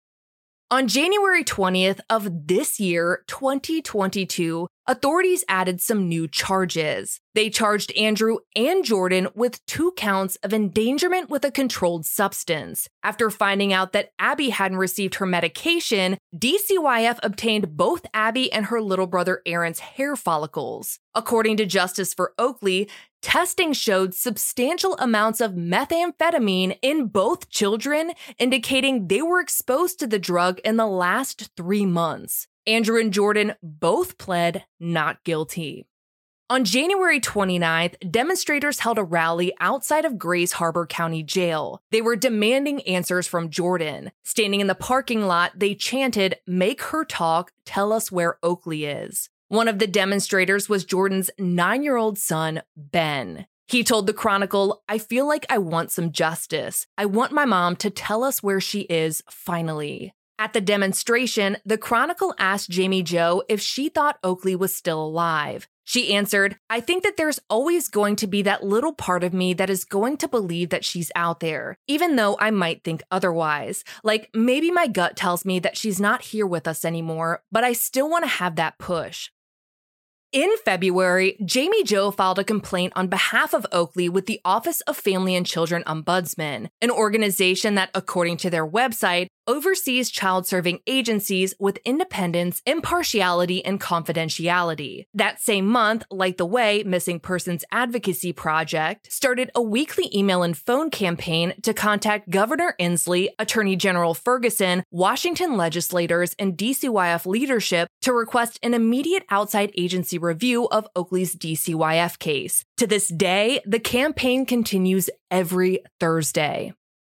On January twentieth of this year, twenty twenty-two, authorities added some new charges. They charged Andrew and Jordan with two counts of endangerment with a controlled substance. After finding out that Abby hadn't received her medication, D C Y F obtained both Abby and her little brother Aaron's hair follicles. According to Justice for Oakley, testing showed substantial amounts of methamphetamine in both children, indicating they were exposed to the drug in the last three months. Andrew and Jordan both pled not guilty. On January twenty-ninth, demonstrators held a rally outside of Grays Harbor County Jail. They were demanding answers from Jordan. Standing in the parking lot, they chanted, "Make her talk, tell us where Oakley is." One of the demonstrators was Jordan's nine-year-old son, Ben. He told the Chronicle, "I feel like I want some justice. I want my mom to tell us where she is, finally." At the demonstration, the Chronicle asked Jamie Jo if she thought Oakley was still alive. She answered, "I think that there's always going to be that little part of me that is going to believe that she's out there, even though I might think otherwise. Like, maybe my gut tells me that she's not here with us anymore, but I still want to have that push." In February, Jamie Jo filed a complaint on behalf of Oakley with the Office of Family and Children Ombudsman, an organization that, according to their website, oversees child-serving agencies with independence, impartiality, and confidentiality. That same month, Light the Way Missing Persons Advocacy Project started a weekly email and phone campaign to contact Governor Inslee, Attorney General Ferguson, Washington legislators, and D C Y F leadership to request an immediate outside agency review of Oakley's D C Y F case. To this day, the campaign continues every Thursday.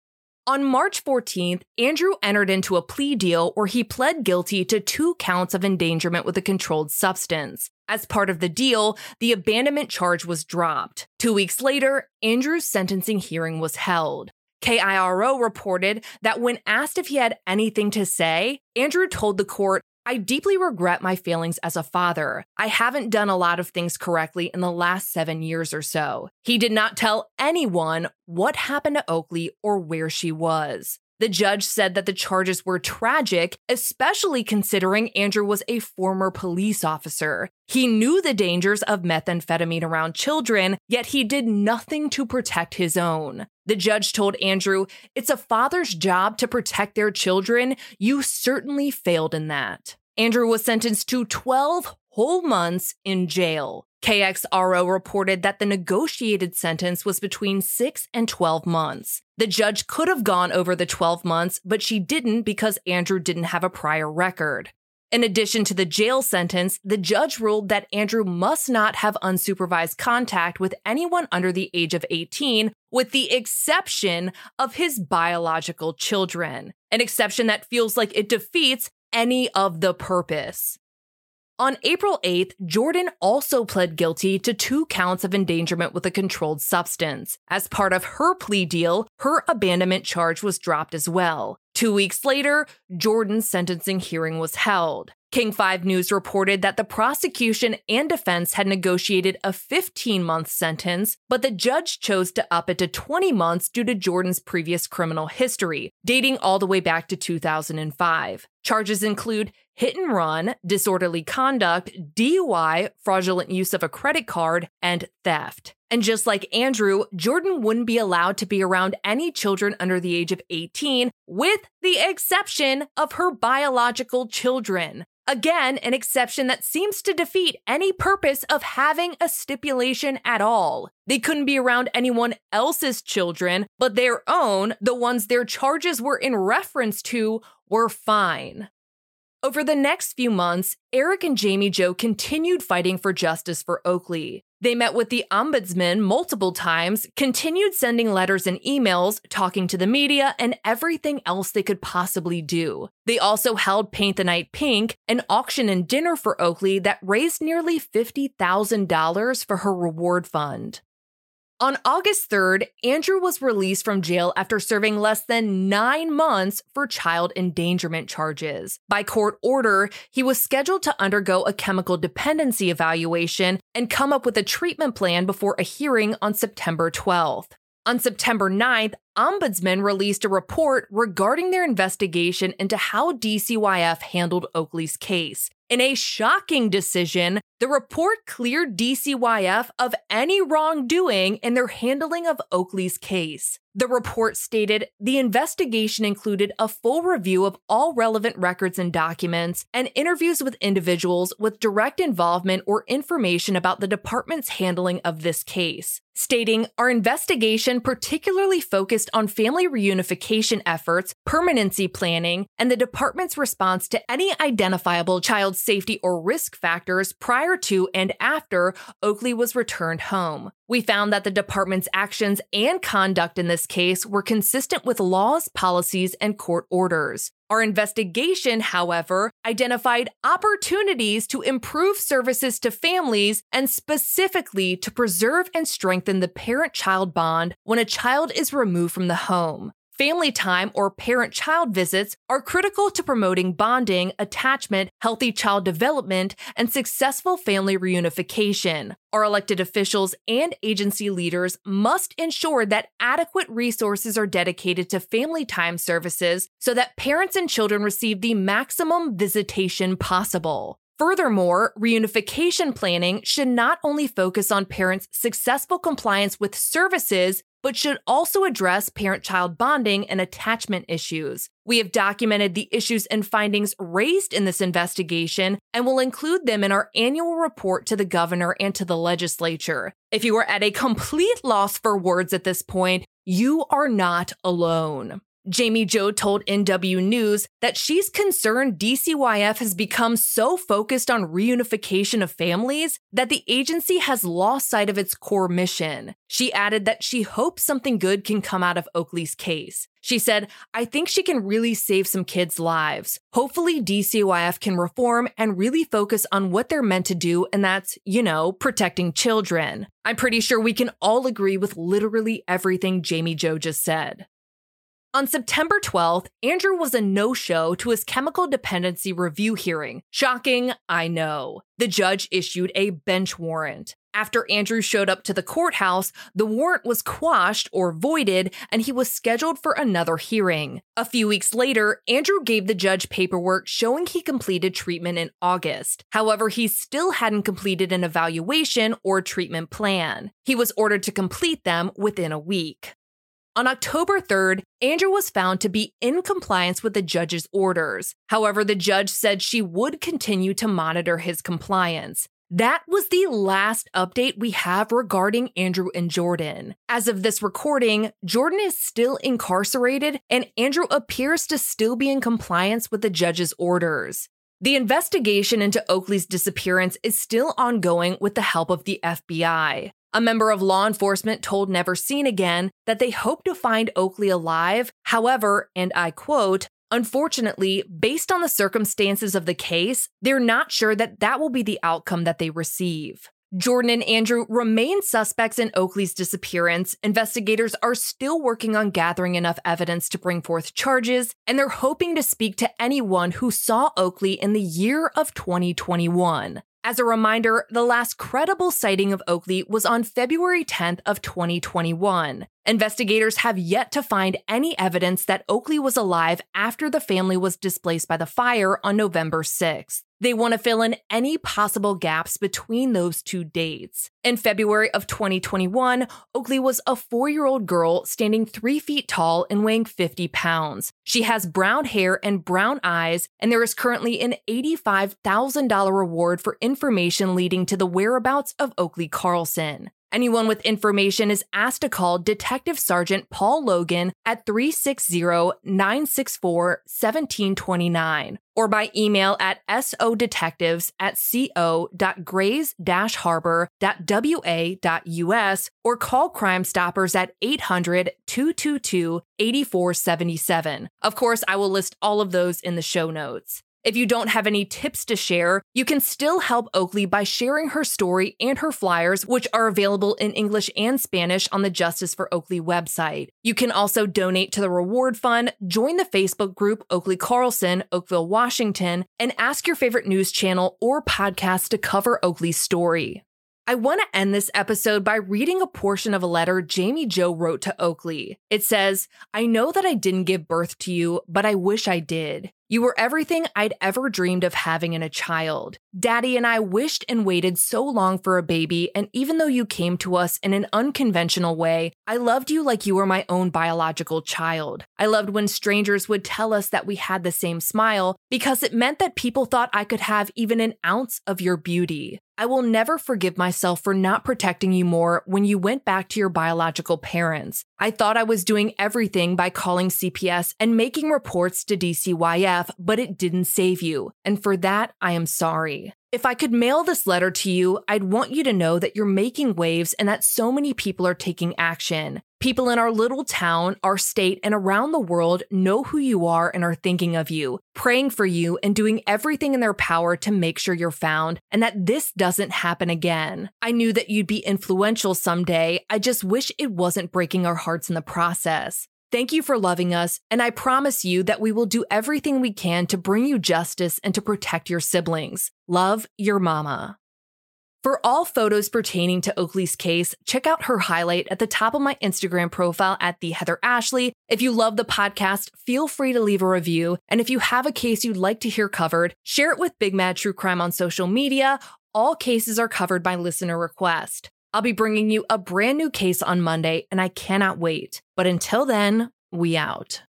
On March fourteenth, Andrew entered into a plea deal where he pled guilty to two counts of endangerment with a controlled substance. As part of the deal, the abandonment charge was dropped. Two weeks later, Andrew's sentencing hearing was held. K I R O reported that when asked if he had anything to say, Andrew told the court, "I deeply regret my failings as a father. I haven't done a lot of things correctly in the last seven years or so." He did not tell anyone what happened to Oakley or where she was. The judge said that the charges were tragic, especially considering Andrew was a former police officer. He knew the dangers of methamphetamine around children, yet he did nothing to protect his own. The judge told Andrew, "It's a father's job to protect their children. You certainly failed in that." Andrew was sentenced to twelve whole months in jail. K X R O reported that the negotiated sentence was between six and twelve months. The judge could have gone over the twelve months, but she didn't because Andrew didn't have a prior record. In addition to the jail sentence, the judge ruled that Andrew must not have unsupervised contact with anyone under the age of eighteen, with the exception of his biological children, an exception that feels like it defeats any of the purpose. On April eighth, Jordan also pled guilty to two counts of endangerment with a controlled substance. As part of her plea deal, her abandonment charge was dropped as well. Two weeks later, Jordan's sentencing hearing was held. King five News reported that the prosecution and defense had negotiated a fifteen-month sentence, but the judge chose to up it to twenty months due to Jordan's previous criminal history, dating all the way back to two thousand five. Charges include hit and run, disorderly conduct, D U I, fraudulent use of a credit card, and theft. And just like Andrew, Jordan wouldn't be allowed to be around any children under the age of eighteen, with the exception of her biological children. Again, an exception that seems to defeat any purpose of having a stipulation at all. They couldn't be around anyone else's children, but their own, the ones their charges were in reference to, were fine. Over the next few months, Eric and Jamie Jo continued fighting for justice for Oakley. They met with the ombudsman multiple times, continued sending letters and emails, talking to the media, and everything else they could possibly do. They also held Paint the Night Pink, an auction and dinner for Oakley that raised nearly fifty thousand dollars for her reward fund. On August third, Andrew was released from jail after serving less than nine months for child endangerment charges. By court order, he was scheduled to undergo a chemical dependency evaluation and come up with a treatment plan before a hearing on September twelfth. On September ninth, Ombudsman released a report regarding their investigation into how D C Y F handled Oakley's case. In a shocking decision, the report cleared D C Y F of any wrongdoing in their handling of Oakley's case. The report stated the investigation included a full review of all relevant records and documents and interviews with individuals with direct involvement or information about the department's handling of this case, stating our investigation particularly focused on family reunification efforts, permanency planning, and the department's response to any identifiable child safety or risk factors prior to and after Oakley was returned home. We found that the department's actions and conduct in this case were consistent with laws, policies, and court orders. Our investigation, however, identified opportunities to improve services to families and specifically to preserve and strengthen the parent-child bond when a child is removed from the home. Family time or parent-child visits are critical to promoting bonding, attachment, healthy child development, and successful family reunification. Our elected officials and agency leaders must ensure that adequate resources are dedicated to family time services so that parents and children receive the maximum visitation possible. Furthermore, reunification planning should not only focus on parents' successful compliance with services, but should also address parent-child bonding and attachment issues. We have documented the issues and findings raised in this investigation and will include them in our annual report to the governor and to the legislature. If you are at a complete loss for words at this point, you are not alone. Jamie Jo told N W News that she's concerned D C Y F has become so focused on reunification of families that the agency has lost sight of its core mission. She added that she hopes something good can come out of Oakley's case. She said, "I think she can really save some kids' lives. Hopefully D C Y F can reform and really focus on what they're meant to do, and that's, you know, protecting children." I'm pretty sure we can all agree with literally everything Jamie Jo just said. On September twelfth, Andrew was a no-show to his chemical dependency review hearing. Shocking, I know. The judge issued a bench warrant. After Andrew showed up to the courthouse, the warrant was quashed or voided, and he was scheduled for another hearing. A few weeks later, Andrew gave the judge paperwork showing he completed treatment in August. However, he still hadn't completed an evaluation or treatment plan. He was ordered to complete them within a week. On October third, Andrew was found to be in compliance with the judge's orders. However, the judge said she would continue to monitor his compliance. That was the last update we have regarding Andrew and Jordan. As of this recording, Jordan is still incarcerated, and Andrew appears to still be in compliance with the judge's orders. The investigation into Oakley's disappearance is still ongoing with the help of the F B I. A member of law enforcement told Never Seen Again that they hope to find Oakley alive. However, and I quote, "Unfortunately, based on the circumstances of the case, they're not sure that that will be the outcome that they receive." Jordan and Andrew remain suspects in Oakley's disappearance. Investigators are still working on gathering enough evidence to bring forth charges, and they're hoping to speak to anyone who saw Oakley in the year of twenty twenty-one. As a reminder, the last credible sighting of Oakley was on February tenth of twenty twenty-one. Investigators have yet to find any evidence that Oakley was alive after the family was displaced by the fire on November sixth. They want to fill in any possible gaps between those two dates. In February of twenty twenty-one, Oakley was a four-year-old girl standing three feet tall and weighing fifty pounds. She has brown hair and brown eyes, and there is currently an eighty-five thousand dollars reward for information leading to the whereabouts of Oakley Carlson. Anyone with information is asked to call Detective Sergeant Paul Logan at three six zero, nine six four, one seven two nine or by email at sodetectives at co dot grays dash harbor dot w a dot u s or call Crime Stoppers at eight hundred, two two two, eight four seven seven. Of course, I will list all of those in the show notes. If you don't have any tips to share, you can still help Oakley by sharing her story and her flyers, which are available in English and Spanish on the Justice for Oakley website. You can also donate to the reward fund, join the Facebook group Oakley Carlson, Oakville, Washington, and ask your favorite news channel or podcast to cover Oakley's story. I want to end this episode by reading a portion of a letter Jamie Jo wrote to Oakley. It says, "I know that I didn't give birth to you, but I wish I did. You were everything I'd ever dreamed of having in a child. Daddy and I wished and waited so long for a baby, and even though you came to us in an unconventional way, I loved you like you were my own biological child. I loved when strangers would tell us that we had the same smile because it meant that people thought I could have even an ounce of your beauty. I will never forgive myself for not protecting you more when you went back to your biological parents. I thought I was doing everything by calling C P S and making reports to D C Y F, but it didn't save you. And for that, I am sorry. If I could mail this letter to you, I'd want you to know that you're making waves and that so many people are taking action. People in our little town, our state, and around the world know who you are and are thinking of you, praying for you, and doing everything in their power to make sure you're found and that this doesn't happen again. I knew that you'd be influential someday. I just wish it wasn't breaking our hearts in the process. Thank you for loving us, and I promise you that we will do everything we can to bring you justice and to protect your siblings. Love, your mama." For all photos pertaining to Oakley's case, check out her highlight at the top of my Instagram profile at the Heather Ashley. If you love the podcast, feel free to leave a review. And if you have a case you'd like to hear covered, share it with Big Mad True Crime on social media. All cases are covered by listener request. I'll be bringing you a brand new case on Monday, and I cannot wait. But until then, we out.